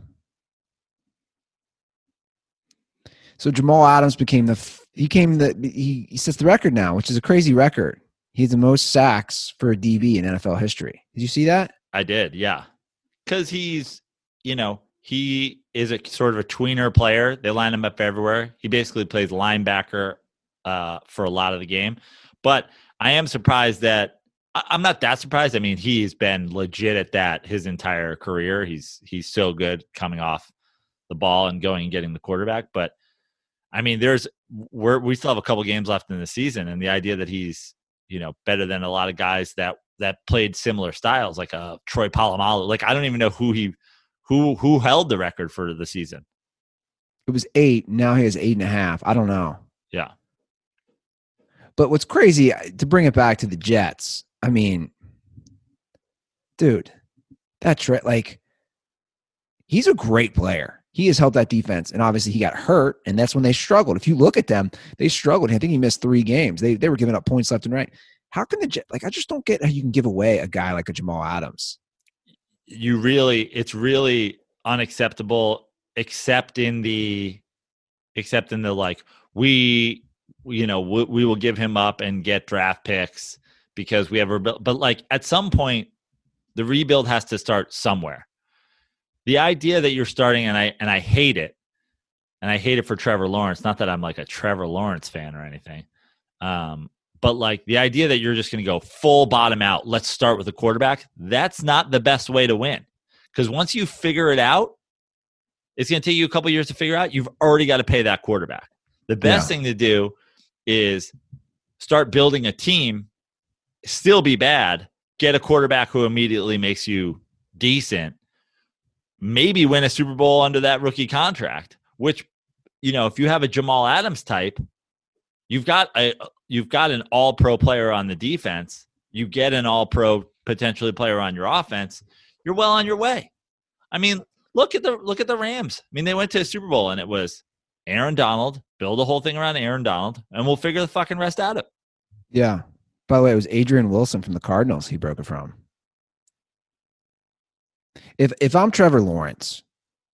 So Jamal Adams became the he came the he, he sets the record now, which is a crazy record. He's the most sacks for a D B in N F L history. Did you see that? I did, yeah. Because he's, you know, he is a sort of a tweener player. They line him up everywhere. He basically plays linebacker uh, for a lot of the game. But I am surprised that I, I'm not that surprised. I mean, he's been legit at that his entire career. He's he's so good coming off the ball and going and getting the quarterback. But I mean, there's we're, we still have a couple games left in the season, and the idea that he's, you know, better than a lot of guys that that played similar styles, like a Troy Polamalu. Like, I don't even know who he who who held the record for the season. It was eight. Now he has eight and a half. I don't know. Yeah. But what's crazy, to bring it back to the Jets, I mean, dude, that's right. Like, he's a great player. He has helped that defense, and obviously he got hurt, and that's when they struggled. If you look at them, they struggled. I think he missed three games. They they were giving up points left and right. How can the Jets, like, I just don't get how you can give away a guy like a Jamal Adams. You really, it's really unacceptable, except in the, except in the, like, we, you know, we, we will give him up and get draft picks because we have rebuilt. But, like, at some point, the rebuild has to start somewhere. The idea that you're starting, and I and I hate it, and I hate it for Trevor Lawrence. Not that I'm like a Trevor Lawrence fan or anything, um, but like the idea that you're just going to go full bottom out, let's start with a quarterback, that's not the best way to win. Because once you figure it out, it's going to take you a couple years to figure out. You've already got to pay that quarterback. The best yeah. thing to do is start building a team, still be bad, get a quarterback who immediately makes you decent, maybe win a Super Bowl under that rookie contract, which, you know, if you have a Jamal Adams type, you've got a you've got an all-pro player on the defense. You get an all-pro potentially player on your offense. You're well on your way. I mean, look at the look at the Rams. I mean, they went to a Super Bowl and it was Aaron Donald, build the whole thing around Aaron Donald, and we'll figure the fucking rest out of it. Yeah. By the way, it was Adrian Wilson from the Cardinals he broke it from. If if I'm Trevor Lawrence,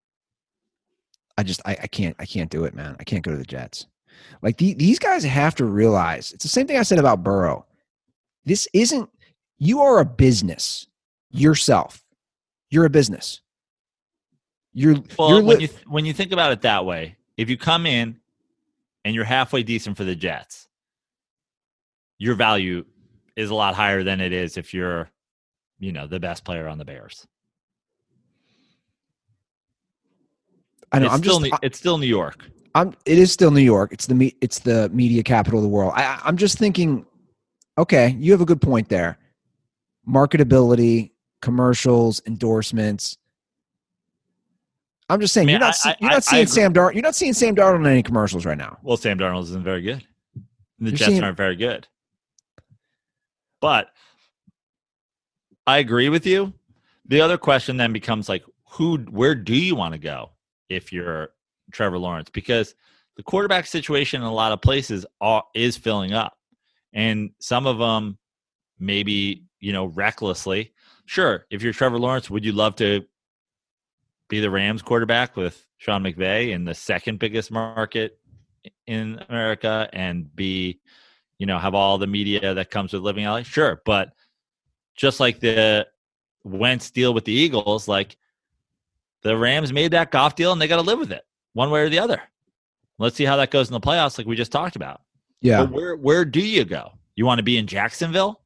I just I, I can't I can't do it, man. I can't go to the Jets. Like the, these guys have to realize it's the same thing I said about Burrow. This isn't you are a business yourself. You're a business. You're well you're when li- you th- when you think about it that way. If you come in and you're halfway decent for the Jets, your value is a lot higher than it is if you're, you know, the best player on the Bears. I know. It's I'm still, just. I, it's still New York. I'm. It is still New York. It's the me. It's the media capital of the world. I, I'm just thinking. Okay, you have a good point there. Marketability, commercials, endorsements. I'm just saying, I mean, you're not. I, you're not I, seeing I Sam Darnold. You're not seeing Sam Darnold in any commercials right now. Well, Sam Darnold isn't very good. The you're Jets seeing, aren't very good. But I agree with you. The other question then becomes like, who? Where do you want to go if you're Trevor Lawrence? Because the quarterback situation in a lot of places are, is filling up, and some of them maybe, you know, recklessly. Sure, if you're Trevor Lawrence, would you love to be the Rams quarterback with Sean McVay in the second biggest market in America and be, you know, have all the media that comes with living L A? Sure. But just like the Wentz deal with the Eagles, like the Rams made that Goff deal and they got to live with it one way or the other. Let's see how that goes in the playoffs like we just talked about. Yeah. But where, where do you go? You want to be in Jacksonville?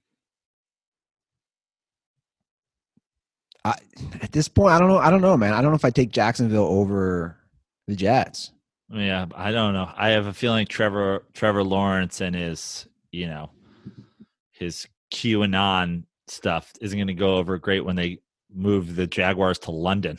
I, at this point, I don't know. I don't know, man. I don't know if I take Jacksonville over the Jets. Yeah, I don't know. I have a feeling Trevor Trevor Lawrence and his, you know, his QAnon stuff isn't going to go over great when they move the Jaguars to London.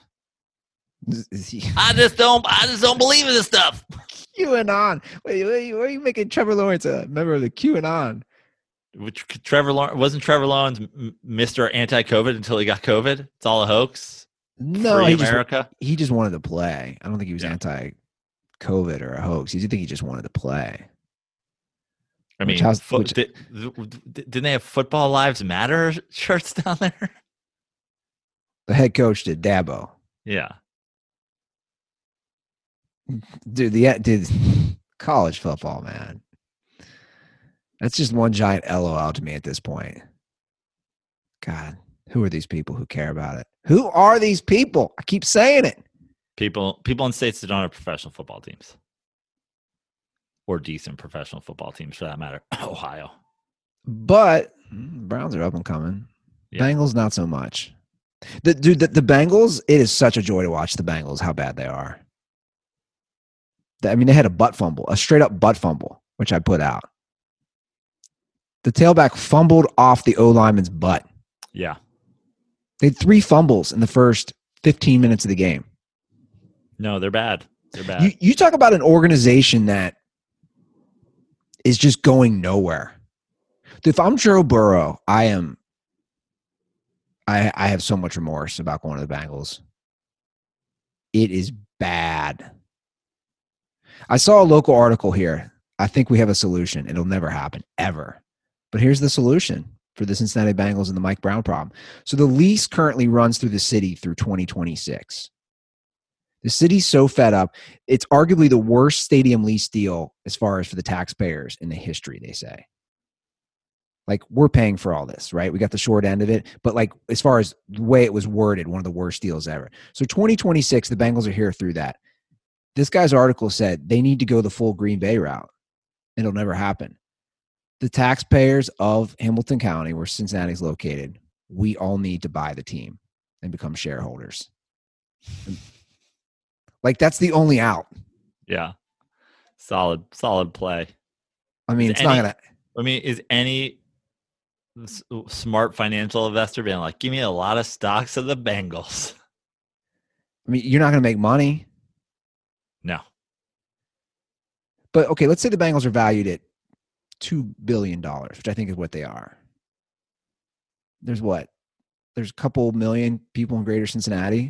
I just don't. I just don't believe in this stuff. QAnon. Wait, wait, why are you making Trevor Lawrence a member of the QAnon? Which Trevor Lawrence wasn't Trevor Lawrence Mister Anti-COVID until he got COVID. It's all a hoax. No, Free he America. Just, he just wanted to play. I don't think he was yeah. anti-COVID or a hoax. I think he just wanted to play. I mean, has, fo- which, did, didn't they have Football Lives Matter shirts down there? The head coach did, Dabo. Yeah, dude. The dude, college football, man. That's just one giant L O L to me at this point. God, who are these people who care about it? Who are these people? I keep saying it. People, people in states that don't have professional football teams, or decent professional football teams for that matter. Ohio, but Browns are up and coming. Yeah. Bengals, not so much. The dude, the, the Bengals. It is such a joy to watch the Bengals. How bad they are. I mean, they had a butt fumble, a straight up butt fumble, which I put out. The tailback fumbled off the O-lineman's butt. Yeah. They had three fumbles in the first fifteen minutes of the game. No, they're bad. They're bad. You, you talk about an organization that is just going nowhere. If I'm Joe Burrow, I am I, I have so much remorse about going to the Bengals. It is bad. I saw a local article here. I think we have a solution. It'll never happen, ever. But here's the solution for the Cincinnati Bengals and the Mike Brown problem. So the lease currently runs through the city through twenty twenty-six. The city's so fed up. It's arguably the worst stadium lease deal as far as for the taxpayers in the history, they say. Like, we're paying for all this, right? We got the short end of it. But, like, as far as the way it was worded, one of the worst deals ever. So twenty twenty-six, the Bengals are here through that. This guy's article said they need to go the full Green Bay route. It'll never happen. The taxpayers of Hamilton County, where Cincinnati's located, we all need to buy the team and become shareholders. Like, that's the only out. Yeah. Solid, solid play. I mean, is it's any, not going to. I mean, is any smart financial investor being like, give me a lot of stocks of the Bengals? I mean, you're not going to make money. No. But, okay, let's say the Bengals are valued at two billion dollars, which I think is what they are. There's what? There's a couple million people in greater Cincinnati.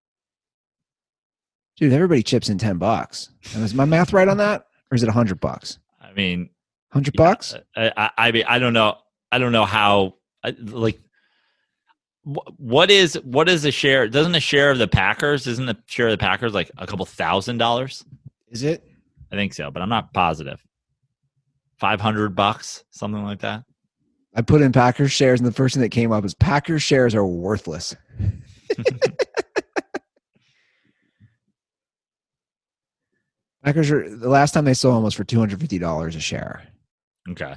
Dude, everybody chips in ten bucks. And is my math right on that? Or is it a hundred bucks? I mean, hundred yeah, bucks? I, I, I mean, I don't know. I don't know how, like, what is, what is a share? Doesn't a share of the Packers, isn't the share of the Packers like a couple thousand dollars? Is it? I think so, but I'm not positive. five hundred bucks, something like that. I put in Packers shares, and the first thing that came up is Packers shares are worthless. Packers are, the last time they sold them was for two hundred fifty dollars a share. Okay.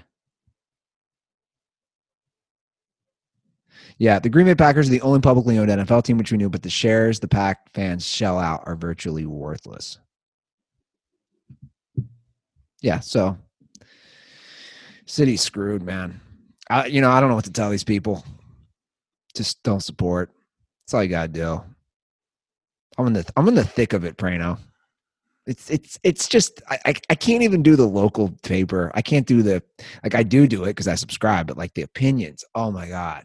Yeah, the Green Bay Packers are the only publicly owned N F L team, which we knew, but the shares the Pack fans shell out are virtually worthless. Yeah, so city's screwed, man. I, you know, I don't know what to tell these people. Just don't support. That's all you gotta do. I'm in the I'm in the thick of it, Prano. It's it's it's just I, I I can't even do the local paper. I can't do the like I do do it because I subscribe, but like the opinions. Oh my god.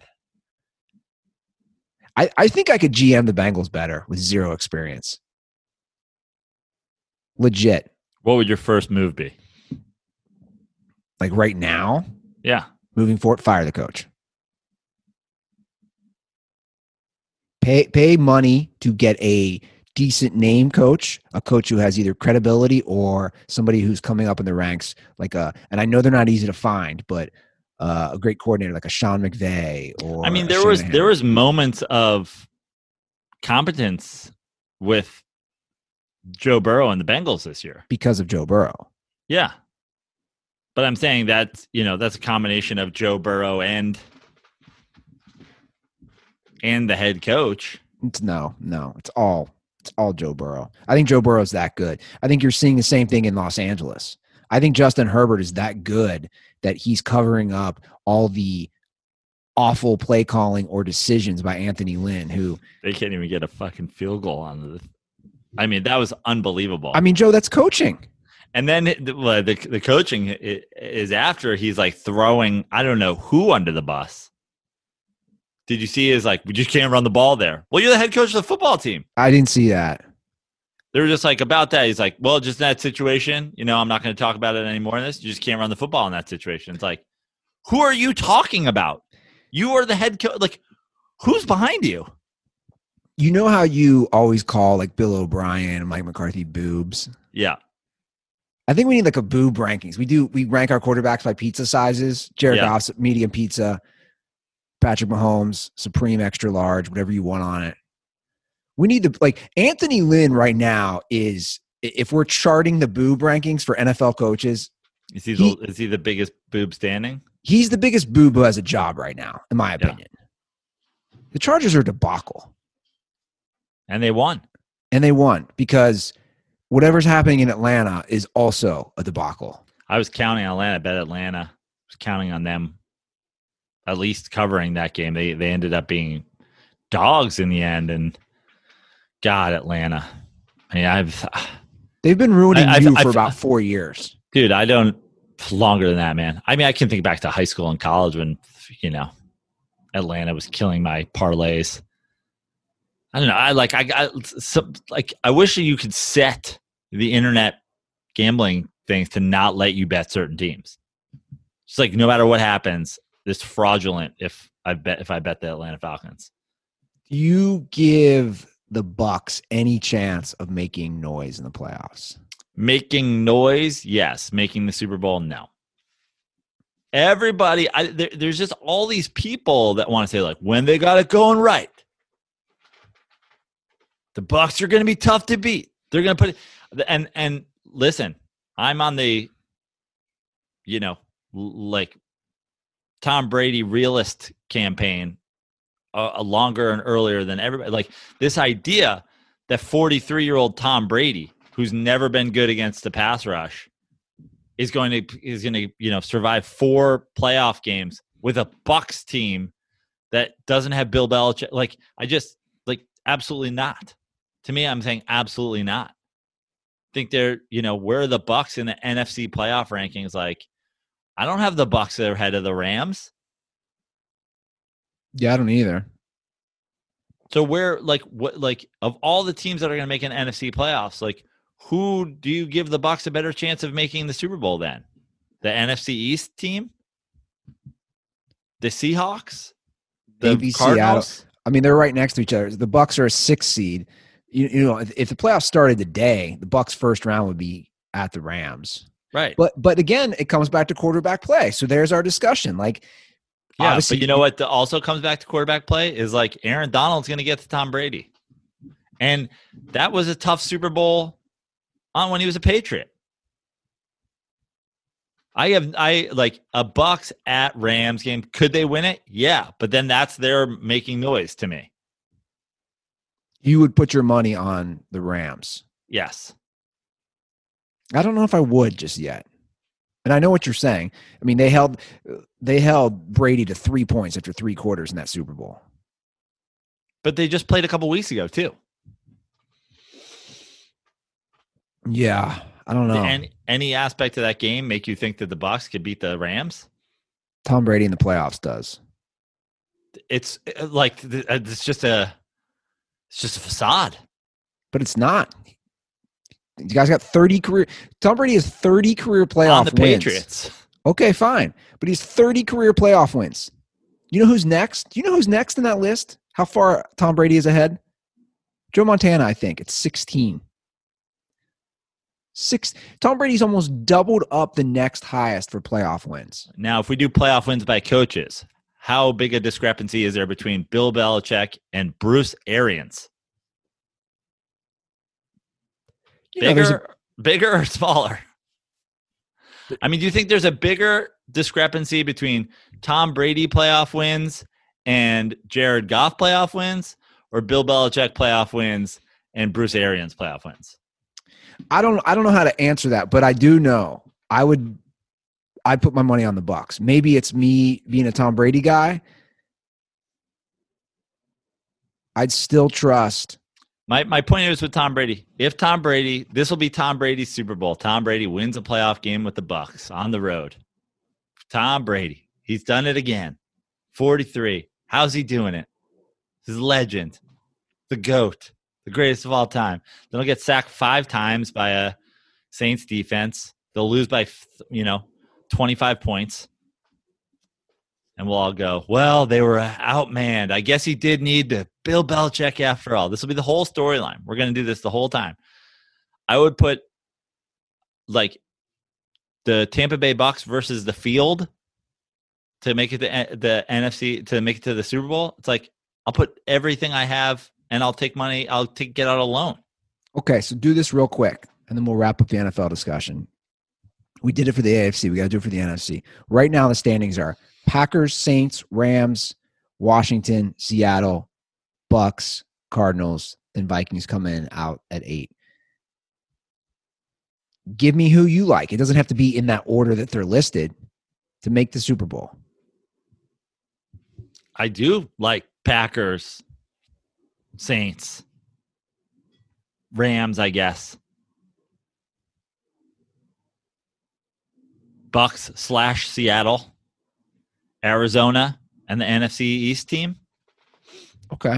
I I think I could G M the Bengals better with zero experience. Legit. What would your first move be? Like right now? Yeah. Moving forward, fire the coach. Pay pay money to get a decent name coach, a coach who has either credibility or somebody who's coming up in the ranks, like a, and I know they're not easy to find, but uh, a great coordinator like a Sean McVay or I mean, there was there was moments of competence with Joe Burrow and the Bengals this year because of Joe Burrow. Yeah, but I'm saying that you know that's a combination of Joe Burrow and and the head coach. It's no, no, it's all. It's all Joe Burrow. I think Joe Burrow's that good. I think you're seeing the same thing in Los Angeles. I think Justin Herbert is that good that he's covering up all the awful play calling or decisions by Anthony Lynn, who they can't even get a fucking field goal on the. I mean, that was unbelievable. I mean, Joe, that's coaching. And then the the, the coaching is after he's like throwing I don't know who under the bus. Did you see his like, we just can't run the ball there? Well, you're the head coach of the football team. I didn't see that. They were just like, about that. He's like, well, just in that situation, you know, I'm not going to talk about it anymore in this. You just can't run the football in that situation. It's like, who are you talking about? You are the head coach. Like, who's behind you? You know how you always call like Bill O'Brien and Mike McCarthy boobs? Yeah. I think we need like a boob rankings. We do, we rank our quarterbacks by pizza sizes. Jared Yeah. Goff's medium pizza. Patrick Mahomes, Supreme Extra Large, whatever you want on it. We need to, like, Anthony Lynn right now is, if we're charting the boob rankings for N F L coaches, Is he, he, the, is he the biggest boob standing? He's the biggest boob who has a job right now, in my opinion. Yeah. The Chargers are a debacle. And they won. And they won because whatever's happening in Atlanta is also a debacle. I was counting on Atlanta. I bet Atlanta. I was counting on them at least covering that game. They they ended up being dogs in the end, and God, Atlanta. I mean, I've they've been ruining I, you I've, for I've, about four years, dude. I don't longer than that, man. I mean, I can think back to high school and college when you know Atlanta was killing my parlays. I don't know. I like I got so, like I wish you could set the internet gambling things to not let you bet certain teams. It's like no matter what happens. This fraudulent if I bet if I bet the Atlanta Falcons. You give the Bucks any chance of making noise in the playoffs? Making noise, yes. Making the Super Bowl, no. Everybody, I, there, there's just all these people that want to say like when they got it going right, the Bucks are going to be tough to beat. They're going to put it, and and listen, I'm on the, you know, like. Tom Brady realist campaign uh, a longer and earlier than everybody. Like this idea that forty-three-year-old Tom Brady, who's never been good against the pass rush, is going to is going to you know survive four playoff games with a Bucks team that doesn't have Bill Belichick. Like I just like absolutely not. To me, I'm saying absolutely not. I think they're, you know, where are the Bucks in the N F C playoff rankings? Like, I don't have the Bucks that are ahead of the Rams. Yeah, I don't either. So where, like, what, like, of all the teams that are going to make an N F C playoffs, like, who do you give the Bucks a better chance of making the Super Bowl then? The N F C East team? The Seahawks? The Maybe Cardinals? Seattle. I mean, they're right next to each other. The Bucks are a six seed. You, you know, if, if the playoffs started today, the Bucks' first round would be at the Rams. Right. But but again, it comes back to quarterback play. So there's our discussion. Like, yeah, obviously, but you know what also comes back to quarterback play is like Aaron Donald's going to get to Tom Brady. And that was a tough Super Bowl on when he was a Patriot. I have I like a Bucks at Rams game. Could they win it? Yeah, but then that's their making noise to me. you would put your money on the Rams. Yes. I don't know if I would just yet. And I know what you're saying. I mean, they held they held Brady to three points after three quarters in that Super Bowl. But they just played a couple weeks ago too. Yeah, I don't know. Did any, any aspect of that game make you think that the Bucs could beat the Rams? Tom Brady in the playoffs does. It's like it's just a it's just a facade. But it's not. You guys got thirty career. Tom Brady has thirty career playoff on the wins. Patriots. Okay, fine. But he's thirty career playoff wins. You know who's next? Do you know who's next in that list? How far Tom Brady is ahead? Joe Montana, I think. It's sixteen. Six. Tom Brady's almost doubled up the next highest for playoff wins. Now, if we do playoff wins by coaches, how big a discrepancy is there between Bill Belichick and Bruce Arians? You know, there's Bigger, a- bigger or smaller? I mean, do you think there's a bigger discrepancy between Tom Brady playoff wins and Jared Goff playoff wins, or Bill Belichick playoff wins and Bruce Arians playoff wins? I don't I don't know how to answer that, but I do know I would I'd put my money on the Bucs. Maybe it's me being a Tom Brady guy. I'd still trust. My my point is with Tom Brady. If Tom Brady, this will be Tom Brady's Super Bowl. Tom Brady wins a playoff game with the Bucs on the road. Tom Brady, he's done it again. forty-three. How's he doing it? He's a legend, the GOAT, the greatest of all time. Then he'll get sacked five times by a Saints defense. They'll lose by, you know, twenty-five points. And we'll all go, well, they were outmanned. I guess he did need to Bill Belichick after all. This will be the whole storyline. We're going to do this the whole time. I would put, like, the Tampa Bay Bucs versus the field to make it the, the N F C, to make it to the Super Bowl. It's like, I'll put everything I have and I'll take money. I'll take get out a loan. Okay, so do this real quick, and then we'll wrap up the N F L discussion. We did it for the A F C. We got to do it for the N F C. Right now, the standings are Packers, Saints, Rams, Washington, Seattle, Bucks, Cardinals, and Vikings come in out at eight. Give me who you like. It doesn't have to be in that order that they're listed to make the Super Bowl. I do like Packers, Saints, Rams, I guess. Bucks slash Seattle, Arizona, and the N F C East team. Okay.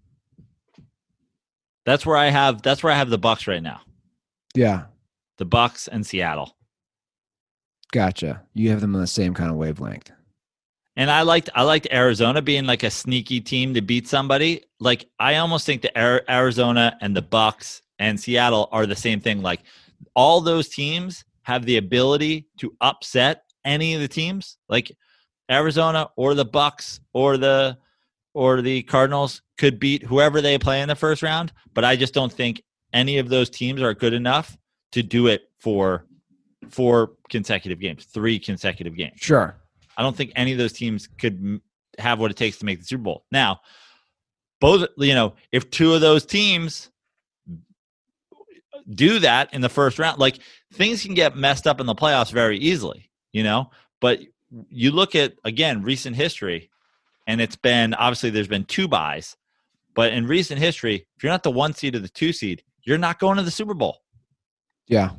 That's where I have that's where I have the Bucks right now. Yeah. The Bucks and Seattle. Gotcha. You have them on the same kind of wavelength. And I liked I liked Arizona being like a sneaky team to beat somebody. Like, I almost think the Arizona and the Bucks and Seattle are the same thing. Like, all those teams have the ability to upset any of the teams. Like, Arizona or the Bucks or the or the Cardinals could beat whoever they play in the first round, but I just don't think any of those teams are good enough to do it for four consecutive games, three consecutive games. Sure. I don't think any of those teams could have what it takes to make the Super Bowl. Now, both, you know, if two of those teams do that in the first round, like, things can get messed up in the playoffs very easily, you know, but you look at, again, recent history, and it's been, obviously there's been two buys, But in recent history, if you're not the one seed or the two seed, you're not going to the Super Bowl. Yeah.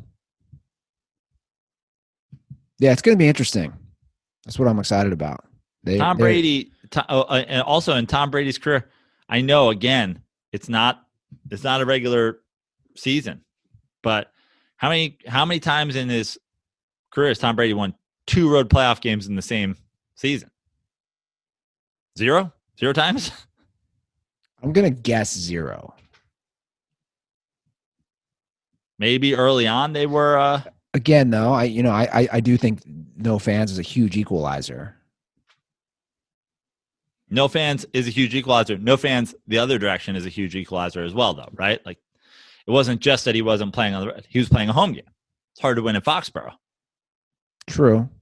Yeah, it's going to be interesting. That's what I'm excited about. They, Tom Brady, to, uh, and also in Tom Brady's career, I know again, it's not it's not a regular season, but how many how many times in his career has Tom Brady won two road playoff games in the same season? Zero? Zero times? I'm going to guess zero. Maybe early on they were. Uh, Again, though, I you know I, I I do think no fans is a huge equalizer. No fans is a huge equalizer. No fans the other direction is a huge equalizer as well, though, right? Like it wasn't just that he wasn't playing on the road; he was playing a home game. It's hard to win in Foxborough. True.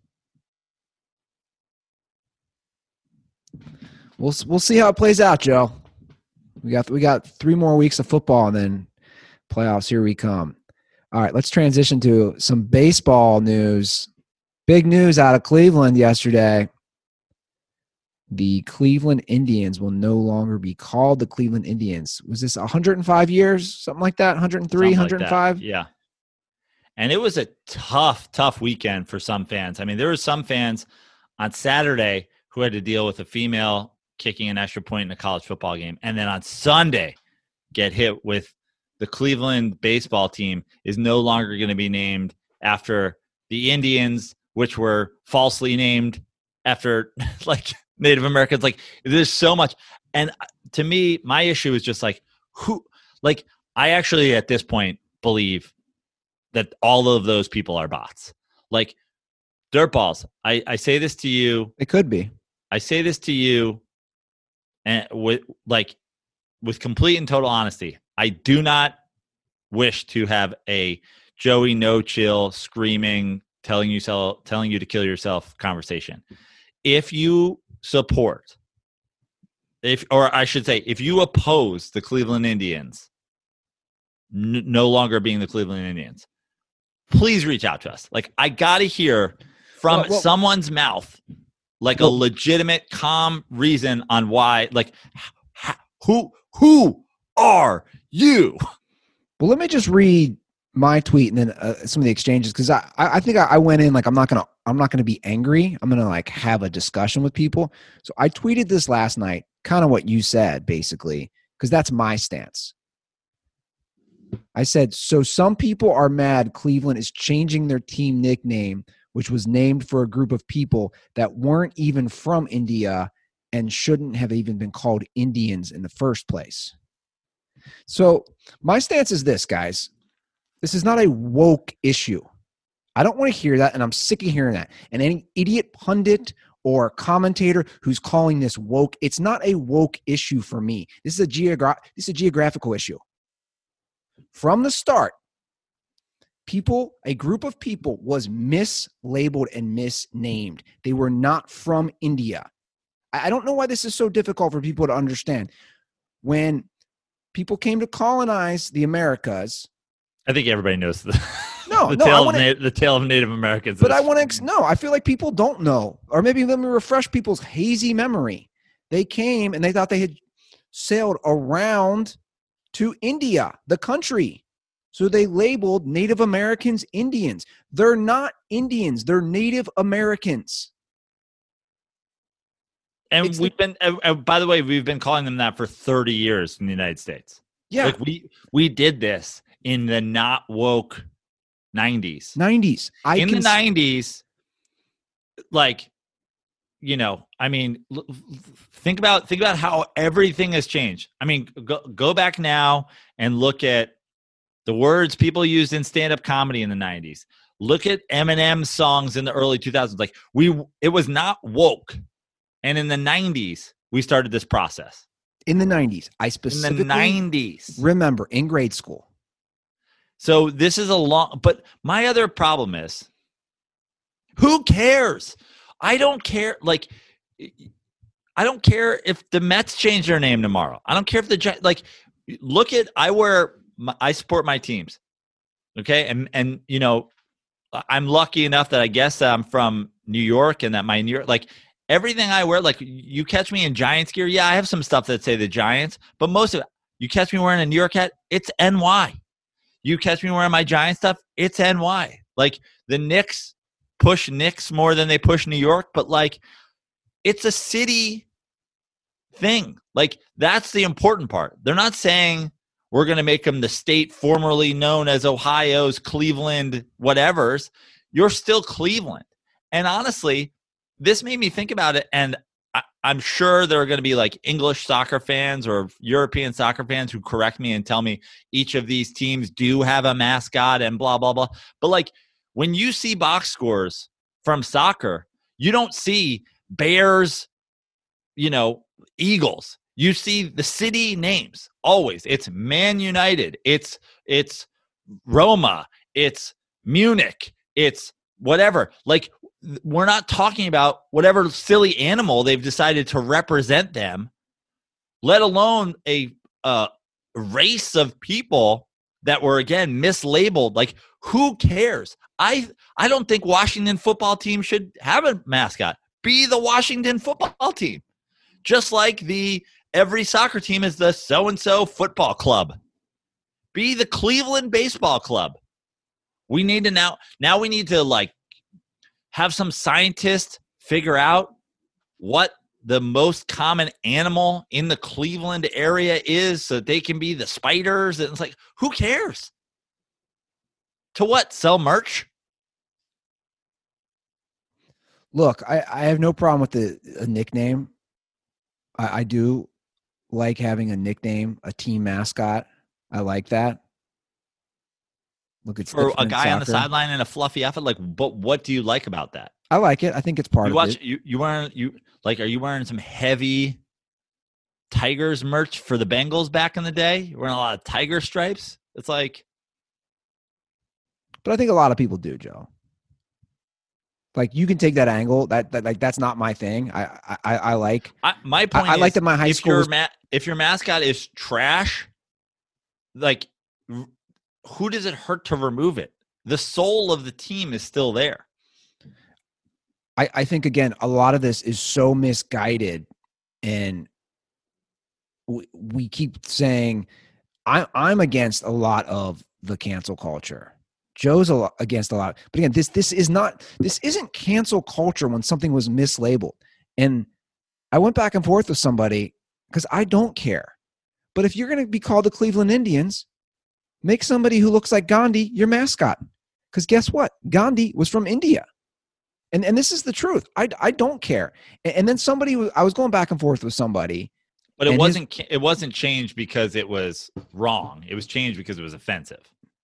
We'll we'll see how it plays out, Joe. We got we got three more weeks of football, and then playoffs. Here we come. All right, let's transition to some baseball news. Big news out of Cleveland yesterday. The Cleveland Indians will no longer be called the Cleveland Indians. Was this one hundred five years? Something like that? one hundred three, Something one hundred five? Like yeah. And it was a tough, tough weekend for some fans. I mean, there were some fans on Saturday who had to deal with a female kicking an extra point in a college football game. And then on Sunday, get hit with the Cleveland baseball team is no longer going to be named after the Indians, which were falsely named after like Native Americans. Like there's so much. And to me, my issue is just like who, like I actually at this point believe that all of those people are bots. Like dirtballs. I, I say this to you. It could be. I say this to you and with like with complete and total honesty. I do not wish to have a Joey No Chill screaming, telling you sell, telling you to kill yourself conversation. If you support, if or I should say, if you oppose the Cleveland Indians n- no longer being the Cleveland Indians, please reach out to us. Like I gotta hear from well, well, someone's mouth, like well, a legitimate, calm reason on why. Like h- who who are you? Well, let me just read my tweet and then uh, some of the exchanges because I, I think I, I went in like I'm not gonna I'm not gonna be angry. I'm gonna like have a discussion with people. So I tweeted this last night, kind of what you said basically, because that's my stance. I said, so some people are mad Cleveland is changing their team nickname, which was named for a group of people that weren't even from India and shouldn't have even been called Indians in the first place. So my stance is this, guys. This is not a woke issue. I don't want to hear that, and I'm sick of hearing that. And any idiot pundit or commentator who's calling this woke, it's not a woke issue for me. This is a geogra- this is a geographical issue. From the start, people, a group of people was mislabeled and misnamed. They were not from India. I don't know why this is so difficult for people to understand. When people came to colonize the Americas, I think everybody knows the no, the, no, tale wanna, of Na- the tale of Native Americans. But I want to no. I feel like people don't know, or maybe let me refresh people's hazy memory. They came and they thought they had sailed around to India, the country. So they labeled Native Americans Indians. They're not Indians. They're Native Americans. And It's we've the, been, uh, by the way, we've been calling them that for thirty years in the United States. Yeah. Like we, we did this in the not woke nineties. nineties. I in can, the nineties, like, you know, I mean, l- think about, think about how everything has changed. I mean, go, go back now and look at the words people used in stand-up comedy in the nineties. Look at Eminem's songs in the early two thousands. Like we, it was not woke. And in the nineties, we started this process. In the nineties. I specifically in the nineties. remember in grade school. So this is a long, but my other problem is, who cares? I don't care. Like, I don't care if the Mets change their name tomorrow. I don't care if the, like, look at, I wear, my, I support my teams. Okay. And, and, you know, I'm lucky enough that I guess I'm from New York and that my New York, like, everything I wear, like you catch me in Giants gear. Yeah, I have some stuff that say the Giants, but most of it, you catch me wearing a New York hat, it's N Y. You catch me wearing my Giant stuff, it's N Y. Like the Knicks push Knicks more than they push New York, but like it's a city thing. Like that's the important part. They're not saying we're going to make them the state formerly known as Ohio's Cleveland whatevers. You're still Cleveland. And honestly, this made me think about it, and I, I'm sure there are going to be like English soccer fans or European soccer fans who correct me and tell me each of these teams do have a mascot and blah, blah, blah. But like when you see box scores from soccer, you don't see Bears, you know, Eagles. You see the city names always. It's Man United. It's it's Roma. It's Munich. It's whatever. Like we're not talking about whatever silly animal they've decided to represent them, let alone a uh, race of people that were again mislabeled. Like who cares? I I don't think Washington football team should have a mascot. Be the Washington football team, just like the. Every soccer team is the so-and-so football club. Be the Cleveland baseball club. We need to now, now we need to like have some scientists figure out what the most common animal in the Cleveland area is so that they can be the spiders. And it's like, who cares? To what? Sell merch? Look, I, I have no problem with the a nickname. I, I do like having a nickname, a team mascot. I like that. Look, it's for a guy on the sideline in a fluffy outfit. Like, but what do you like about that? I like it. I think it's part you of watch, it. You you wearing you like? Are you wearing some heavy Tigers merch for the Bengals back in the day? You're wearing a lot of Tiger stripes. It's like, but I think a lot of people do, Joe. Like you can take that angle. That, that like that's not my thing. I I, I like. I, my point. I, I is, like that my high if school. Your Was, ma- if your mascot is trash, like who does it hurt to remove it? The soul of the team is still there. I I think again, a lot of this is so misguided, and we we keep saying, I I'm against a lot of the cancel culture. Joe's a lot, against a lot, but again, this this is not this isn't cancel culture when something was mislabeled. And I went back and forth with somebody because I don't care. But if you're going to be called the Cleveland Indians, make somebody who looks like Gandhi your mascot. Because guess what? Gandhi was from India, and and this is the truth. I I don't care. And, and then somebody was, I was going back and forth with somebody, but it wasn't his, it wasn't changed because it was wrong. It was changed because it was offensive.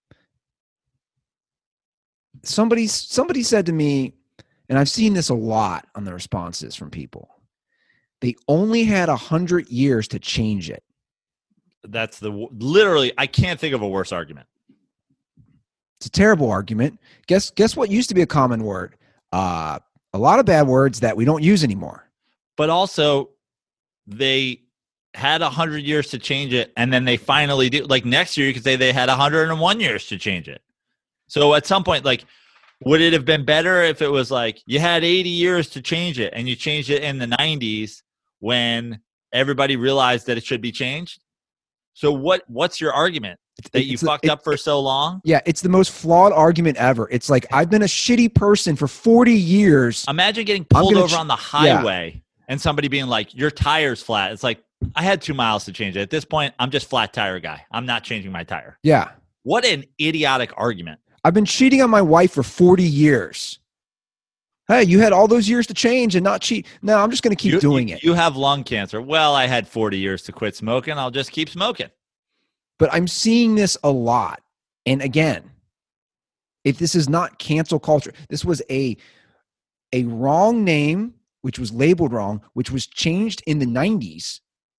Somebody, somebody said to me, and I've seen this a lot on the responses from people, they only had a hundred years to change it. That's the literally, I can't think of a worse argument. It's a terrible argument. Guess, guess what used to be a common word? Uh, a lot of bad words that we don't use anymore. But also, they had a hundred years to change it, and then they finally do. Like next year, you could say they had a hundred and one years to change it. So at some point, like, would it have been better if it was like you had eighty years to change it and you changed it in the nineties when everybody realized that it should be changed? So what? What's your argument? That you it's fucked a, up for so long? Yeah, it's the most flawed argument ever. It's like, I've been a shitty person for forty years. Imagine getting pulled over ch- on the highway yeah. and somebody being like, your tire's flat. It's like, I had two miles to change it. At this point, I'm just flat tire guy. I'm not changing my tire. Yeah. What an idiotic argument. I've been cheating on my wife for forty years. Hey, you had all those years to change and not cheat. No, I'm just going to keep you, doing you, it. You have lung cancer. Well, I had forty years to quit smoking. I'll just keep smoking. But I'm seeing this a lot. And again, if this is not cancel culture, this was a, a wrong name, which was labeled wrong, which was changed in the nineties.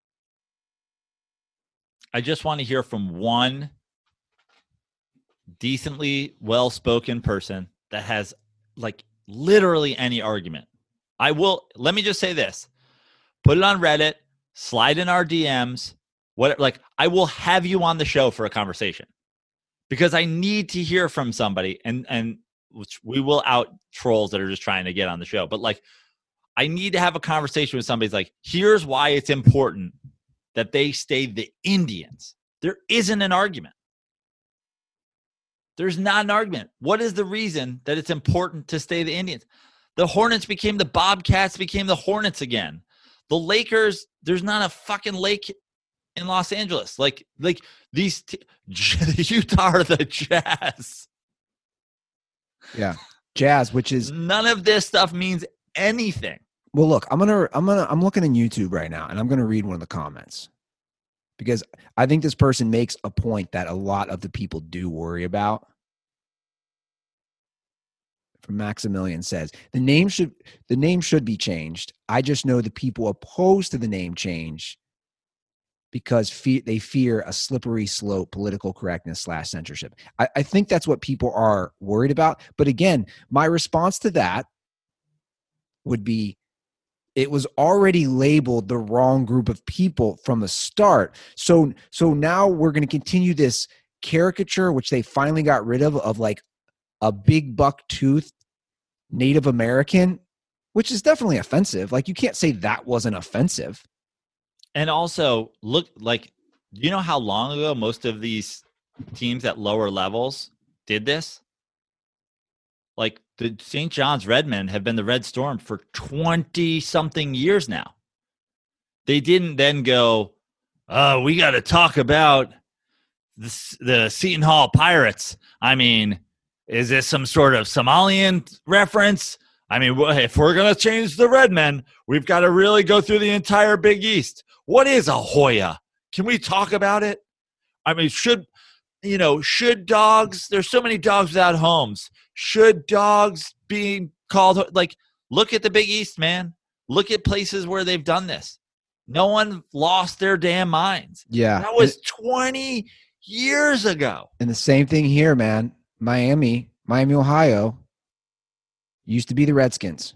I just want to hear from one decently well-spoken person that has like literally any argument. I will, let me just say this, put it on Reddit, slide in our D Ms, what, like I will have you on the show for a conversation because I need to hear from somebody, and, and which we will out trolls that are just trying to get on the show. But like, I need to have a conversation with somebody. It's like, here's why it's important that they stay the Indians. There isn't an argument. There's not an argument. What is the reason that it's important to stay the Indians? The Hornets became the Bobcats, became the Hornets again. The Lakers, there's not a fucking lake in Los Angeles. Like, like these t- Utah are the Jazz. Yeah. Jazz, which is none of this stuff means anything. Well, look, I'm gonna, I'm gonna, I'm looking on YouTube right now, and I'm gonna read one of the comments because I think this person makes a point that a lot of the people do worry about. From Maximilian says the name should, the name should be changed. I just know the people opposed to the name change because fe- they fear a slippery slope, political correctness slash censorship. I, I think that's what people are worried about. But again, my response to that would be, it was already labeled the wrong group of people from the start. So, so now we're going to continue this caricature, which they finally got rid of, of like a big buck tooth Native American, which is definitely offensive. Like, you can't say that wasn't offensive. And also, look, like, you know how long ago most of these teams at lower levels did this? Like, the Saint John's Redmen have been the Red Storm for twenty-something years now. They didn't then go, oh, we got to talk about the, the Seton Hall Pirates. I mean, is this some sort of Somalian reference? I mean, if we're going to change the Redmen, we've got to really go through the entire Big East. What is a Hoya? Can we talk about it? I mean, should, you know, should dogs, there's so many dogs without homes. Should dogs be called, like, look at the Big East, man. Look at places where they've done this. No one lost their damn minds. Yeah. That was twenty years ago. And the same thing here, man. Miami, Miami, Ohio, used to be the Redskins.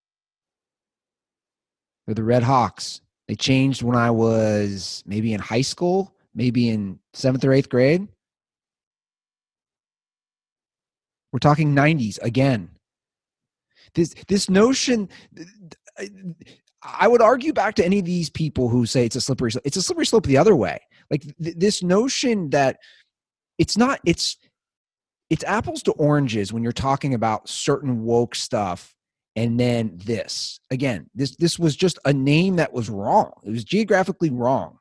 They're the Red Hawks. They changed when I was maybe in high school, maybe in seventh or eighth grade. We're talking nineties again. This this notion, I would argue back to any of these people who say it's a slippery slope. It's a slippery slope the other way. Like th- this notion that it's not, it's, it's apples to oranges when you're talking about certain woke stuff. And then this, again, this, this was just a name that was wrong. It was geographically wrong.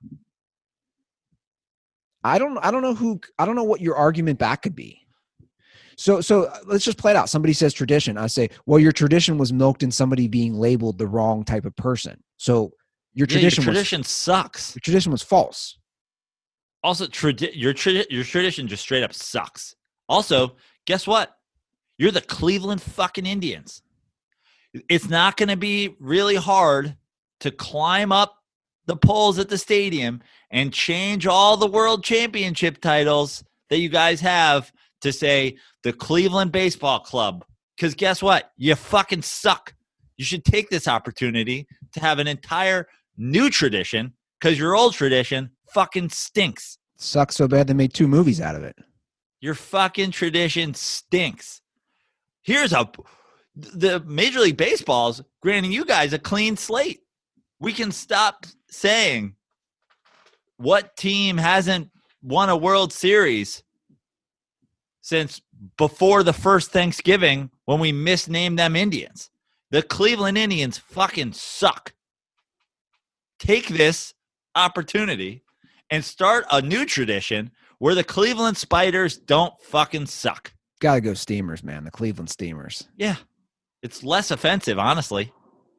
I don't, I don't know who, I don't know what your argument back could be. So, so let's just play it out. Somebody says tradition. I say, well, your tradition was milked in somebody being labeled the wrong type of person. So your Yeah, tradition, your tradition was, sucks. Your tradition was false. Also, tradi- your tradi- your tradition just straight up sucks. Also, guess what? You're the Cleveland fucking Indians. It's not going to be really hard to climb up the poles at the stadium and change all the world championship titles that you guys have to say the Cleveland Baseball Club. Because guess what? You fucking suck. You should take this opportunity to have an entire new tradition because your old tradition fucking stinks. Sucks so bad they made two movies out of it. Your fucking tradition stinks. Here's a the Major League Baseball's granting you guys a clean slate. We can stop saying what team hasn't won a World Series since before the first Thanksgiving when we misnamed them Indians. The Cleveland Indians fucking suck. Take this opportunity and start a new tradition where the Cleveland Spiders don't fucking suck. Gotta go Steamers, man. The Cleveland Steamers. Yeah. It's less offensive, honestly.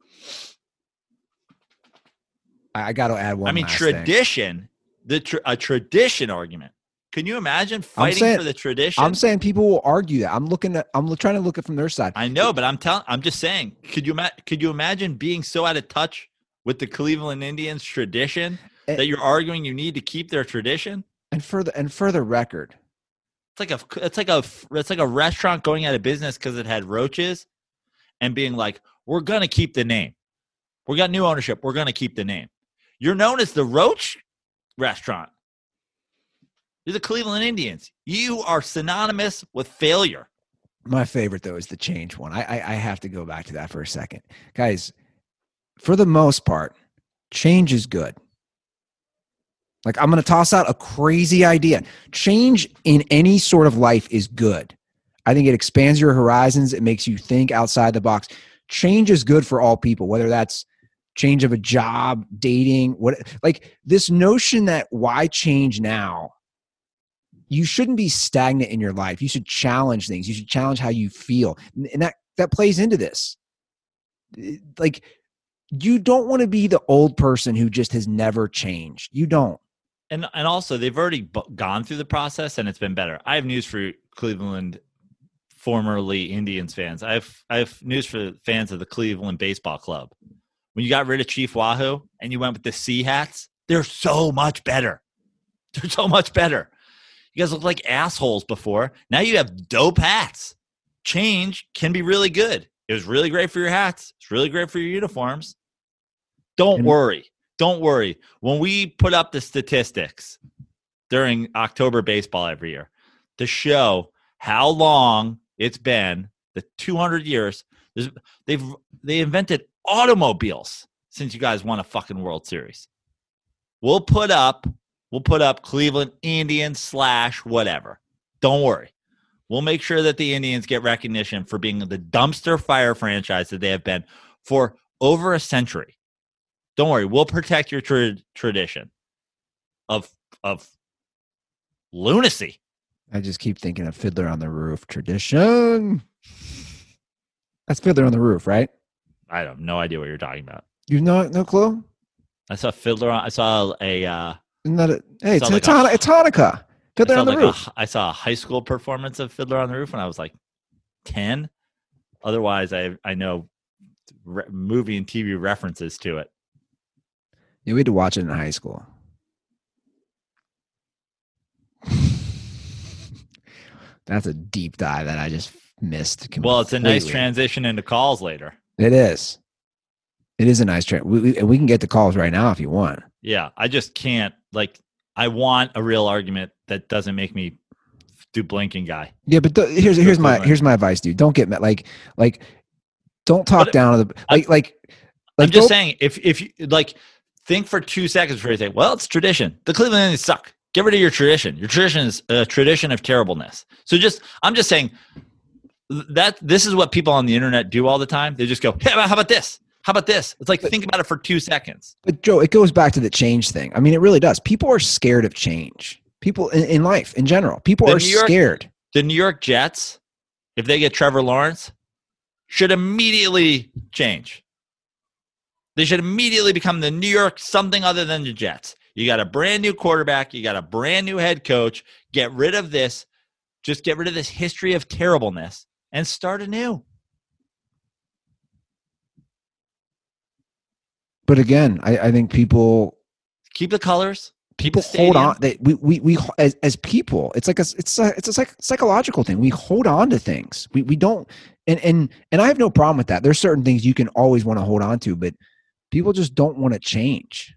I, I gotta add one I mean, last tradition, thing. the tra- a tradition argument. Can you imagine fighting saying, for the tradition? I'm saying people will argue that. I'm looking at, I'm trying to look at from their side. I know, but I'm telling, I'm just saying, could you, ma- could you imagine being so out of touch with the Cleveland Indians tradition and, that you're arguing you need to keep their tradition? And for the, and for the record, it's like a, it's like a, it's like a restaurant going out of business because it had roaches and being like, we're going to keep the name. We got new ownership. We're going to keep the name. You're known as the Roach Restaurant. You're the Cleveland Indians. You are synonymous with failure. My favorite, though, is the change one. I, I I have to go back to that for a second. Guys, for the most part, change is good. Like, I'm going to toss out a crazy idea. Change in any sort of life is good. I think it expands your horizons. It makes you think outside the box. Change is good for all people, whether that's change of a job, dating, what, like this notion that why change now? You shouldn't be stagnant in your life. You should challenge things. You should challenge how you feel. And that, that plays into this. Like, you don't want to be the old person who just has never changed. You don't. And and also, they've already b- gone through the process, and it's been better. I have news for Cleveland, formerly Indians fans. I have I have news for fans of the Cleveland Baseball Club. When you got rid of Chief Wahoo and you went with the C hats, they're so much better. They're so much better. You guys looked like assholes before. Now you have dope hats. Change can be really good. It was really great for your hats. It's really great for your uniforms. Don't And- worry. Don't worry. When we put up the statistics during October baseball every year to show how long it's been, the two hundred years, they've they invented automobiles since you guys won a fucking World Series. We'll put up, we'll put up Cleveland Indians slash whatever. Don't worry. We'll make sure that the Indians get recognition for being the dumpster fire franchise that they have been for over a century. Don't worry. We'll protect your tra- tradition of of lunacy. I just keep thinking of Fiddler on the Roof tradition. That's Fiddler on the Roof, right? I have no idea what you're talking about. You know, no clue? I saw Fiddler on. I saw a. Uh, Isn't that a, hey, it's, Sounds it's, like Han- a- it's Hanukkah. I Fiddler saw on the like Roof. a, I saw a high school performance of Fiddler on the Roof when I was like ten. Otherwise, I I know re- movie and T V references to it. Yeah, we had to watch it in high school. That's a deep dive that I just missed. Completely. Well, it's a nice transition into calls later. It is. It is a nice trend. We, we, we can get the calls right now if you want. Yeah, I just can't. Like, I want a real argument that doesn't make me do blinking guy. Yeah, but th- here's here's my Cleveland. here's my advice, dude. Don't get mad. Like like, don't talk But down to the like like. like I'm just go- saying, if if you like, think for two seconds before you say, "Well, it's tradition." The Cleveland Indians suck. Get rid of your tradition. Your tradition is a tradition of terribleness. So just, I'm just saying that this is what people on the internet do all the time. They just go, "Hey, how about this? How about this?" It's like, think about it for two seconds. But Joe, it goes back to the change thing. I mean, it really does. People are scared of change. People in, in life, in general, people The are New York- scared. The New York Jets, if they get Trevor Lawrence, should immediately change. They should immediately become the New York something other than the Jets. You got a brand new quarterback. You got a brand new head coach. Get rid of this. Just get rid of this history of terribleness and start anew. But again, I, I think people Keep the colors. Keep people the hold stadium. on. They, we we we as as people, it's like a it's a it's a psych, psychological thing. We hold on to things. We we don't, and and and I have no problem with that. There's certain things you can always want to hold on to, but people just don't want to change.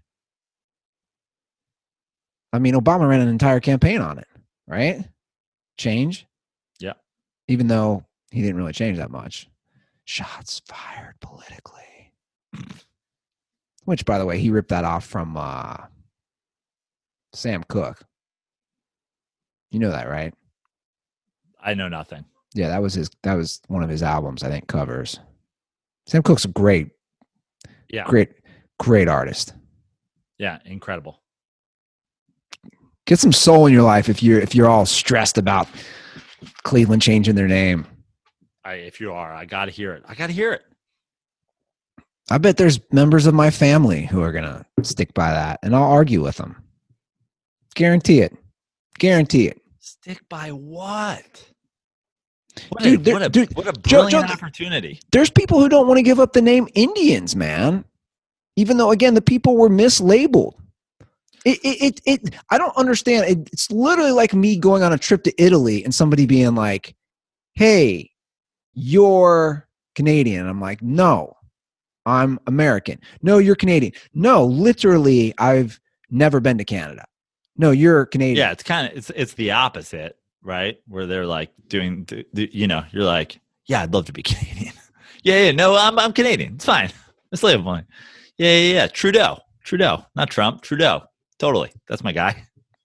I mean, Obama ran an entire campaign on it, right? Change. Yeah. Even though he didn't really change that much. Shots fired politically. Which, by the way, he ripped that off from uh, Sam Cooke. You know that, right? I know nothing. Yeah, that was his. That was one of his albums, I think, covers. Sam Cooke's a great, Yeah. great, great artist. Yeah. Incredible. Get some soul in your life if you're if you're all stressed about Cleveland changing their name. I, if you are, I got to hear it. I got to hear it. I bet there's members of my family who are gonna stick by that, and I'll argue with them. Guarantee it. Guarantee it. Stick by what? What Dude, a, there- what a, dude, what a Joe- brilliant Joe, opportunity. There's people who don't want to give up the name Indians, man. Even though, again, the people were mislabeled. It, it, it, it I don't understand. It, it's literally like me going on a trip to Italy and somebody being like, "Hey, you're Canadian." I'm like, "No, I'm American." "No, you're Canadian." "No, literally, I've never been to Canada." "No, you're Canadian." Yeah, it's kind of it's it's the opposite, right? Where they're like doing, the, the, you know, you're like, yeah, I'd love to be Canadian. yeah, yeah, no, I'm I'm Canadian. It's fine. It's label point. Yeah, yeah, yeah. Trudeau. Trudeau. Not Trump. Trudeau. Totally. That's my guy.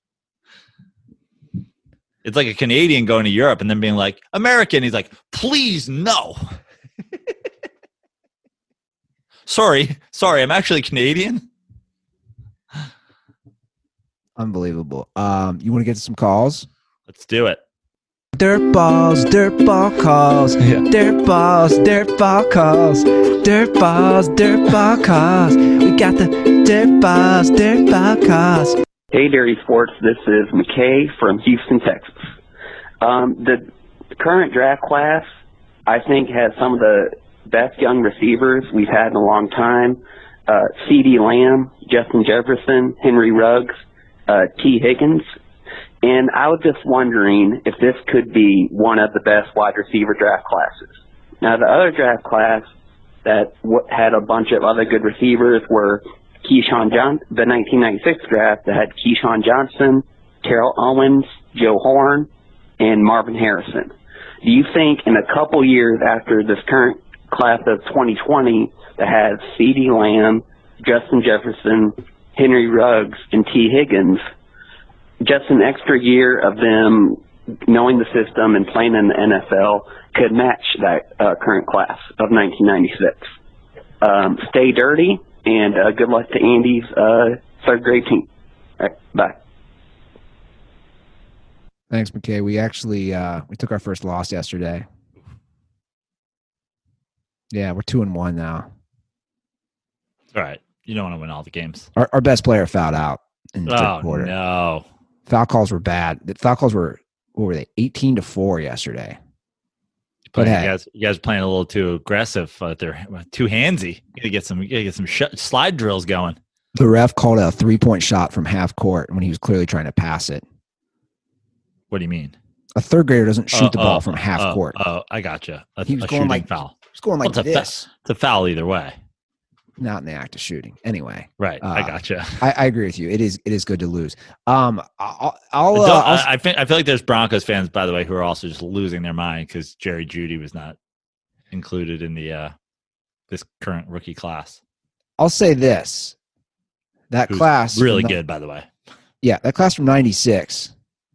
It's like a Canadian going to Europe and then being like, American. He's like, please, no. sorry. Sorry. I'm actually Canadian. Unbelievable. Um, you want to get to some calls? Let's do it. Dirt balls, dirt ball calls, Yeah. dirt balls, dirt ball calls, dirt balls, dirt ball calls. We got the dirt balls, dirt ball calls. Hey, Dirty Sports. This is McKay from Houston, Texas. Um, the current draft class, I think, has some of the best young receivers we've had in a long time. Uh, CeeDee Lamb, Justin Jefferson, Henry Ruggs, uh, T. Higgins. And I was just wondering if this could be one of the best wide receiver draft classes. Now, the other draft class that w- had a bunch of other good receivers were Keyshawn John, the nineteen ninety-six draft that had Keyshawn Johnson, Terrell Owens, Joe Horn, and Marvin Harrison. Do you think in a couple years after this current class of twenty twenty that has CeeDee Lamb, Justin Jefferson, Henry Ruggs, and T. Higgins, just an extra year of them knowing the system and playing in the N F L could match that uh, current class of nineteen ninety-six? Um, stay dirty, and uh, good luck to Andy's uh, third grade team. All right, bye. Thanks, McKay. We actually uh, we took our first loss yesterday. Yeah, we're two and one now. All right. You don't want to win all the games. Our, our best player fouled out in the Oh, third quarter. no. Foul calls were bad. The foul calls were what were they? Eighteen to four yesterday. But But hey, you guys, you guys are playing a little too aggressive. Uh, they're too handsy. You gotta get some. You gotta get some sh- slide drills going. the ref called a three point shot from half court when he was clearly trying to pass it. What do you mean? A third grader doesn't shoot Oh, the ball oh, from half oh, court. Oh, I gotcha. A, He was a going shooting like foul. He was going like Well, it's a this. fa- it's a foul either way. Not in the act of shooting. Anyway, Right. Uh, I gotcha. I, I agree with you. It is it is good to lose. Um, I'll, I'll, I, uh, don't- I'll I, I, think, I feel like there's Broncos fans, by the way, who are also just losing their mind because Jerry Jeudy was not included in the uh, this current rookie class. I'll say this: that Who's class really from the- good, by the way. Yeah, that class from ninety-six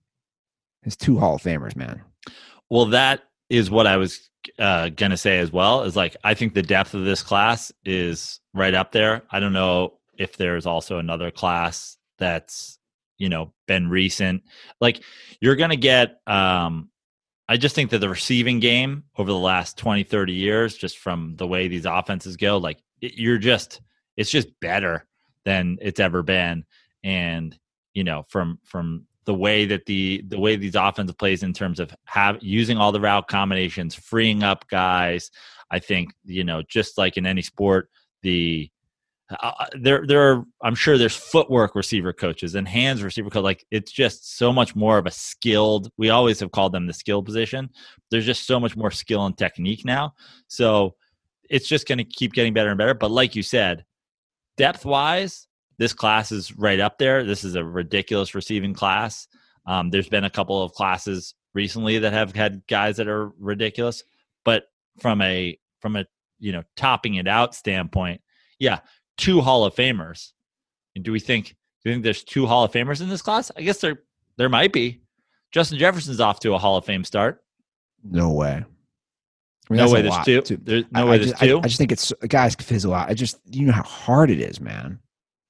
is two Hall of Famers, man. Well, that is what I was uh, gonna say as well. Is like I think the depth of this class is right up there. I don't know if there's also another class that's you know been recent. Like you're gonna get. Um, I just think that the receiving game over the last twenty, thirty years, just from the way these offenses go, like it, you're just it's just better than it's ever been, and you know from from. the way that the the way these offensive plays in terms of have using all the route combinations, freeing up guys. I think you know just like in any sport, the uh, there there are I'm sure there's footwork receiver coaches and hands receiver coach. Like it's just so much more of a skilled. We always have called them the skill position. There's just so much more skill and technique now. So it's just going to keep getting better and better. But like you said, depth wise, this class is right up there. This is a ridiculous receiving class. Um, there's been a couple of classes recently that have had guys that are ridiculous, but from a from a you know topping it out standpoint, yeah, two Hall of Famers. And do we think do you think there's two Hall of Famers in this class? I guess there there might be. Justin Jefferson's off to a Hall of Fame start. No way. I mean, No that's way a there's lot, two. too. There's no I, way I there's just, I- two. I, just think it's guys can fizzle out. I just you know how hard it is, man.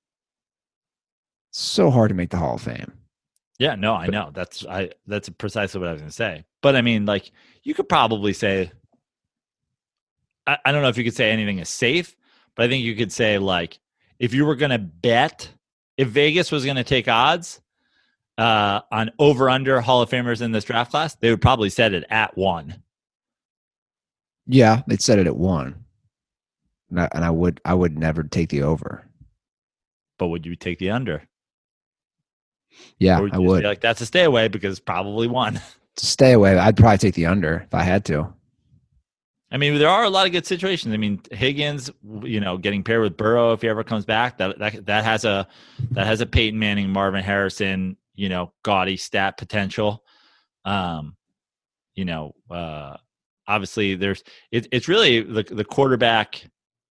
It's so hard to make the Hall of Fame. Yeah, no, I know. That's I that's precisely what I was going to say. But I mean, like you could probably say I, I don't know if you could say anything is safe, but I think you could say like if you were going to bet if Vegas was going to take odds uh, on over under Hall of Famers in this draft class, they would probably set it at one. Yeah, they'd set it at one, and I, and I would I would never take the over. But would you take the under? Yeah, Or would I you just would. be like that's a stay away because it's probably one. To stay away, I'd probably take the under if I had to. I mean, there are a lot of good situations. I mean, Higgins, you know, getting paired with Burrow if he ever comes back, that that that has a that has a Peyton Manning, Marvin Harrison, you know, gaudy stat potential. Um, you know, uh, obviously there's it, it's really the the quarterback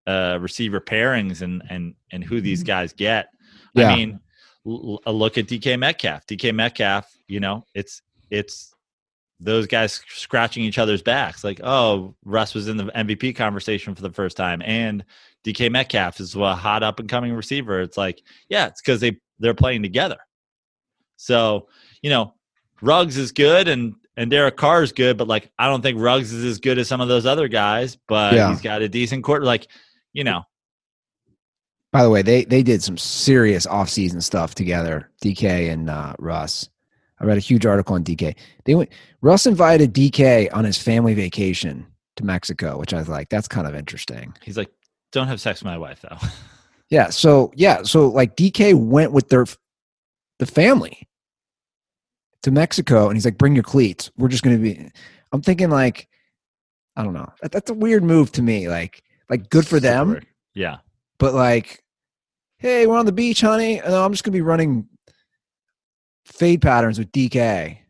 uh, receiver pairings and and and who these guys get. Yeah. I mean, l- l- look at D K Metcalf. D K Metcalf, you know, it's it's those guys scratching each other's backs. Like, oh, Russ was in the M V P conversation for the first time, and D K Metcalf is a hot up and coming receiver. It's like, yeah, it's because they they're playing together. So, you know, Ruggs is good and and Derek Carr is good, but like I don't think Ruggs is as good as some of those other guys. But Yeah. he's got a decent court. Like, you know, By the way, they they did some serious offseason stuff together, D K and uh, Russ. I read a huge article on D K. They went. Russ invited D K on his family vacation to Mexico, which I was like, that's kind of interesting. he's like, don't have sex with my wife though. Yeah. So yeah. So like D K went with their the family to Mexico, and he's like, bring your cleats. We're just going to be. I'm thinking like, I don't know. That, that's a weird move to me. Like like good for them, Super. Yeah. but like, hey, we're on the beach, honey, and I'm just going to be running fade patterns with D K.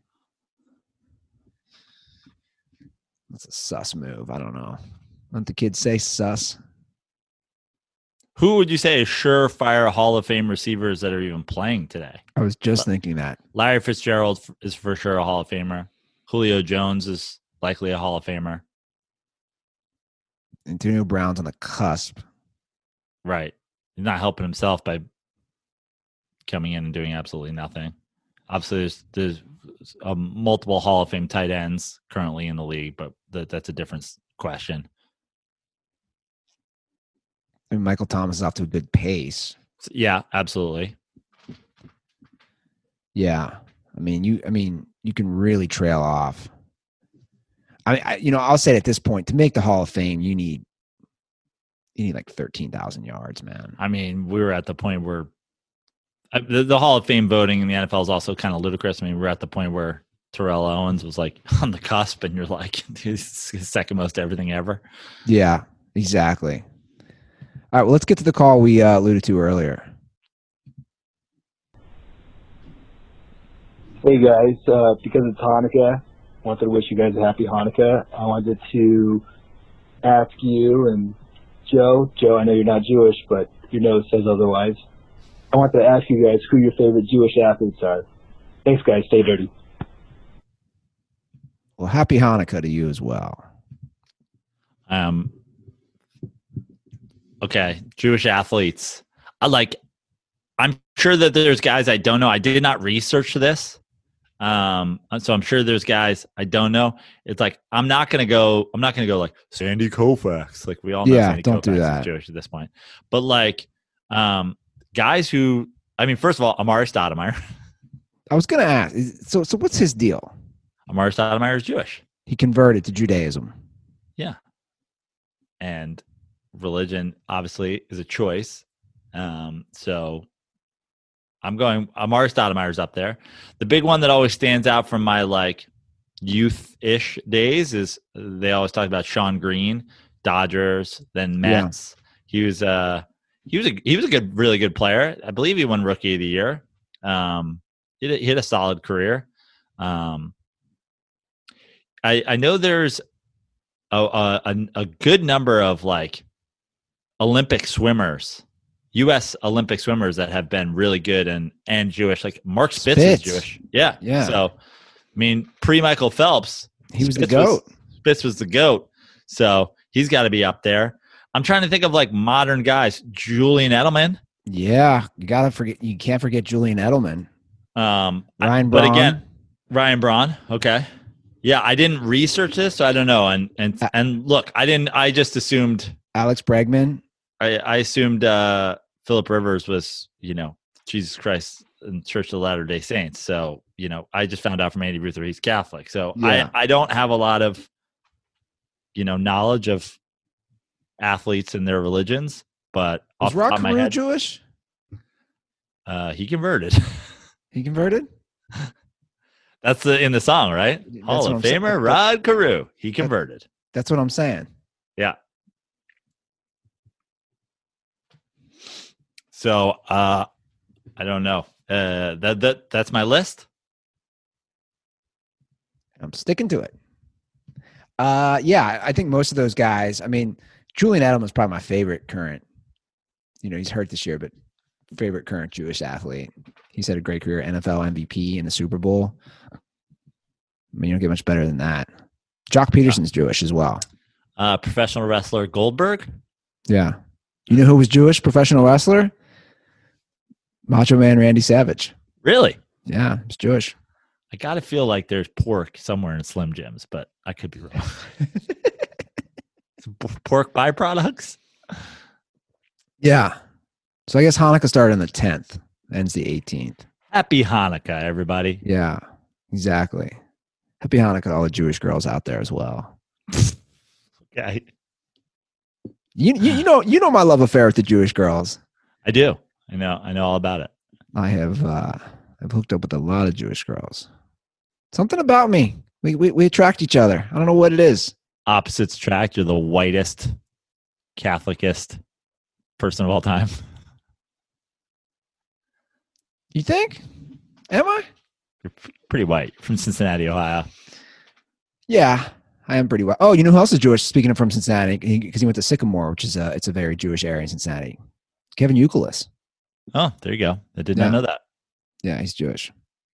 That's a sus move. I don't know. Don't the kids say sus? Who would you say is surefire Hall of Fame receivers that are even playing today? I was just thinking that. Larry Fitzgerald is for sure a Hall of Famer. Julio Jones is likely a Hall of Famer. Antonio Brown's on the cusp. Right. He's not helping himself by coming in and doing absolutely nothing. Obviously, there's there's um, multiple Hall of Fame tight ends currently in the league, but that, that's a different s- question. I mean, Michael Thomas is off to a good pace. So, yeah, absolutely. Yeah, I mean, you. I mean, you can really trail off. I mean, I, you know, I'll say at this point, to make the Hall of Fame, you need you need like thirteen thousand yards, man. I mean, we were at the point where uh, the, the Hall of Fame voting in the N F L is also kind of ludicrous. I mean, we're at the point where Terrell Owens was like on the cusp, and you're like, he's second most everything ever. Yeah, exactly. All right, well, let's get to the call we uh, alluded to earlier. Hey guys, uh, because it's Hanukkah, I wanted to wish you guys a happy Hanukkah. I wanted to ask you and Joe, Joe, I know you're not Jewish, but your nose says otherwise. I wanted to ask you guys who your favorite Jewish athletes are. Thanks guys, stay dirty. Well, happy Hanukkah to you as well. Um. Okay, Jewish athletes. I like. I'm sure that there's guys I don't know. I did not research this, um, so I'm sure there's guys I don't know. It's like I'm not gonna go. I'm not gonna go like Sandy Koufax. Like we all know. Yeah, Sandy don't Koufax do is that. Jewish at this point. But like, um, guys who. I mean, first of all, Amari Stoudemire. I was going to ask. is- So, so what's his deal? Amari Stoudemire is Jewish. He converted to Judaism. Yeah. And religion obviously is a choice. Um, so I'm going Amari Stoudemire's up there. The big one that always stands out from my like youth-ish days is they always talk about Sean Green, Dodgers, then Mets. He was uh he was a he was a good really good player. I believe he won Rookie of the Year. Um he had a, he had a solid career. Um I I know there's a, a a good number of like Olympic swimmers, U S Olympic swimmers that have been really good and and Jewish. Like Mark Spitz, Spitz. is Jewish. Yeah, Yeah. So, I mean, pre Michael Phelps, He was the Spitz GOAT. Spitz was the goat. So he's got to be up there. I'm trying to think of like modern guys. Julian Edelman. Yeah, you gotta forget. You can't forget Julian Edelman. Um, I- Ryan but Braun. again, Ryan Braun. Okay. Yeah, I didn't research this, so I don't know. And and Uh, and look, I didn't. I just assumed. Alex Bregman. I, I assumed uh, Philip Rivers was, you know, Jesus Christ and Church of the Latter-day Saints. So, you know, I just found out from Andy Ruther he's Catholic. So Yeah. I, I don't have a lot of, you know, knowledge of athletes and their religions, but Was off the top Rod of my Carew head, Jewish? uh, he converted. He converted? That's the in the song, right? That's Hall what of I'm saying. Famer Rod Carew. He converted. That's what I'm saying. Yeah. So uh, I don't know. Uh, that that that's my list. I'm sticking to it. Uh, yeah, I think most of those guys. I mean, Julian Edelman is probably my favorite current. You know, he's hurt this year, but favorite current Jewish athlete. He's had a great career, N F L M V P in the Super Bowl. I mean, you don't get much better than that. Jock Peterson's yeah. Jewish as well. Uh, professional wrestler Goldberg. Yeah. You know who was Jewish professional wrestler? Macho Man Randy Savage. Really? Yeah, he's Jewish. I got to feel like there's pork somewhere in Slim Jims, but I could be wrong. Pork byproducts? Yeah. So I guess Hanukkah started on the tenth, ends the eighteenth. Happy Hanukkah, everybody. Yeah, exactly. Happy Hanukkah to all the Jewish girls out there as well. Okay. You, you you know you know my love affair with the Jewish girls. I do. I know. I know all about it. I have uh, I've hooked up with a lot of Jewish girls. Something about me. We, we we attract each other. I don't know what it is. Opposites attract. You're the whitest, Catholicist person of all time. You think? Am I? You're pretty white. From Cincinnati, Ohio. Yeah, I am pretty white. Oh, you know who else is Jewish? Speaking of from Cincinnati, because he, he went to Sycamore, which is a it's a very Jewish area in Cincinnati. Kevin Youkilis. Oh, there you go. I did yeah. not know that. Yeah, he's Jewish.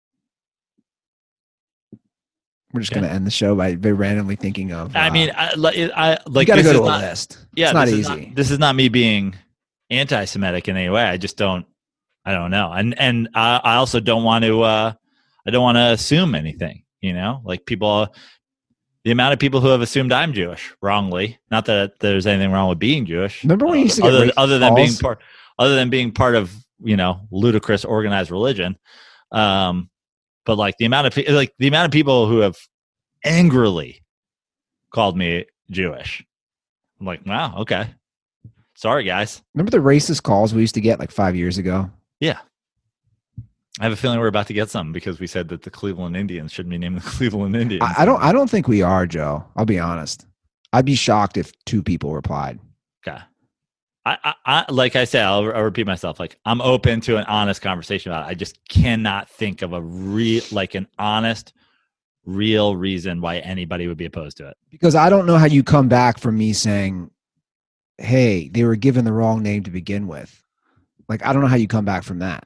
We're just Yeah. going to end the show by very randomly thinking of. Uh, I mean, I, I like. you got to this go is to a not- list. Yeah, it's not this easy. Is not, this is not me being anti-Semitic in any way. I just don't. I don't know, and and I, I also don't want to. Uh, I don't want to assume anything. You know, like people. The amount of people who have assumed I'm Jewish wrongly. Not that there's anything wrong with being Jewish. Remember when you used to get other, racist other than being calls? part, other than being part of you know ludicrous organized religion. Um, but like the amount of pe- like the amount of people who have angrily called me Jewish. I'm like, wow, okay. Sorry, guys. Remember the racist calls we used to get like five years ago? Yeah. I have a feeling we're about to get some because we said that the Cleveland Indians shouldn't be named the Cleveland Indians. I, I don't. I don't think we are, Joe. I'll be honest. I'd be shocked if two people replied. Okay. I, I, I like I said, I'll, I'll repeat myself. Like I'm open to an honest conversation about it. I just cannot think of a real, like an honest, real reason why anybody would be opposed to it. Because I don't know how you come back from me saying, "Hey, they were given the wrong name to begin with." Like I don't know how you come back from that.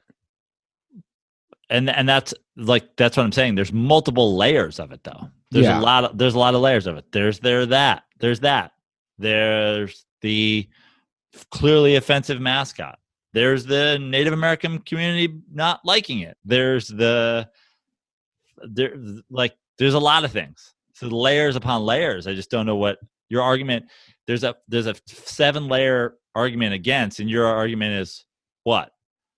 And and that's like that's what I'm saying. There's multiple layers of it, though. There's Yeah. a lot of there's a lot of layers of it. There's there that there's that. There's the clearly offensive mascot. There's the Native American community not liking it. There's the there like there's a lot of things. So layers upon layers. I just don't know what your argument. There's a there's a seven layer argument against, and your argument is what?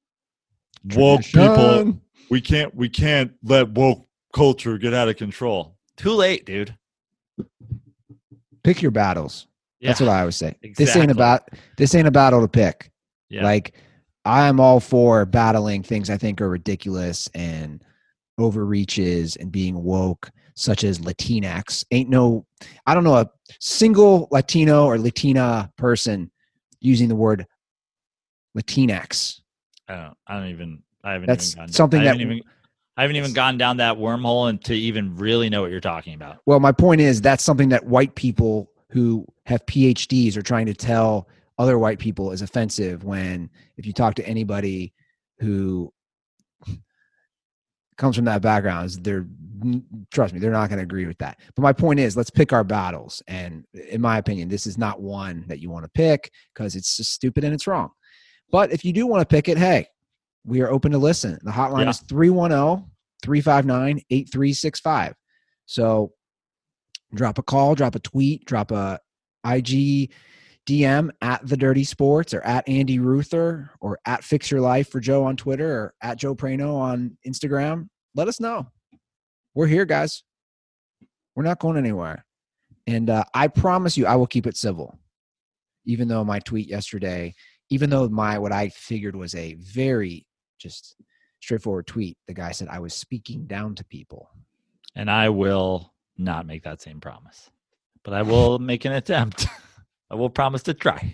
Woke people. Tradition. We can't we can't let woke culture get out of control. Too late, dude. Pick your battles. That's Yeah. what I always say. This Exactly. ain't about. This ain't a battle to pick. Yeah. Like I am all for battling things I think are ridiculous and overreaches and being woke, such as Latinx. Ain't no, I don't know a single Latino or Latina person using the word Latinx. I don't I don't even I haven't That's even gone something I that- haven't even, I haven't even gone down that wormhole and to even really know what you're talking about. Well, my point is that's something that white people who have P H Ds are trying to tell other white people is offensive when if you talk to anybody who comes from that background, they're trust me, they're not going to agree with that. But my point is, let's pick our battles. And in my opinion, this is not one that you want to pick because it's just stupid and it's wrong. But if you do want to pick it, hey, we are open to listen. The hotline Yeah. is three one zero, three five nine, eight three six five. So drop a call, drop a tweet, drop a I G D M at The Dirty Sports or at Andy Ruther or at Fix Your Life for Joe on Twitter or at Joe Prano on Instagram. Let us know. We're here, guys. We're not going anywhere. And uh, I promise you, I will keep it civil. Even though my tweet yesterday, even though my what I figured was a very just straightforward tweet, the guy said I was speaking down to people. And I will not make that same promise. But I will make an attempt. I will promise to try.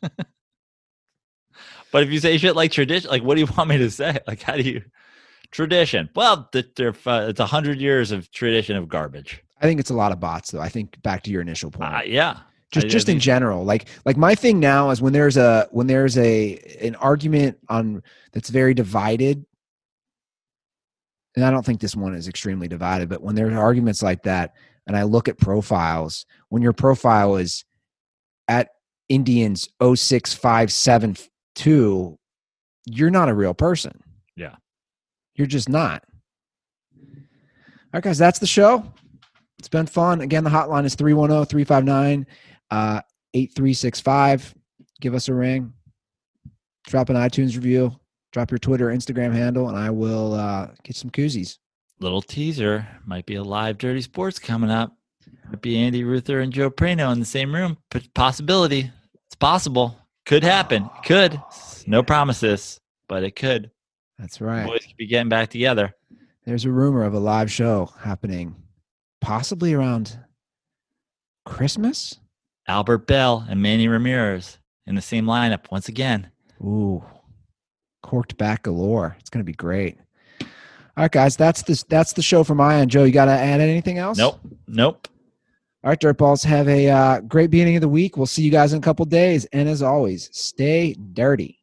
But if you say shit like tradition, like what do you want me to say? Like how do you tradition? Well, th- they're, uh, it's a hundred years of tradition of garbage. I think it's a lot of bots, though. I think back to your initial point. Uh, yeah. Just I- just I in think- general. Like like my thing now is when there's a when there's a an argument on that's very divided, and I don't think this one is extremely divided, but when there are arguments like that, and I look at profiles, when your profile is at Indians oh six five seven two, you're not a real person. Yeah. You're just not. All right, guys, that's the show. It's been fun. Again, the hotline is three one zero, three five nine, eight three six five. Give us a ring. Drop an iTunes review. Drop your Twitter, Instagram handle, and I will uh, get some koozies. Little teaser. Might be a live Dirty Sports coming up. Might be Andy Ruther and Joe Prano in the same room. P- possibility. It's possible. Could happen. Could. No promises, but it could. That's right. Boys could be getting back together. There's a rumor of a live show happening possibly around Christmas. Albert Bell and Manny Ramirez in the same lineup once again. Ooh, corked back galore. It's going to be great. All right, guys, that's the, that's the show from my end. Joe, you got to add anything else? Nope. Nope. All right, Dirtballs, have a uh, great beginning of the week. We'll see you guys in a couple days. And as always, stay dirty.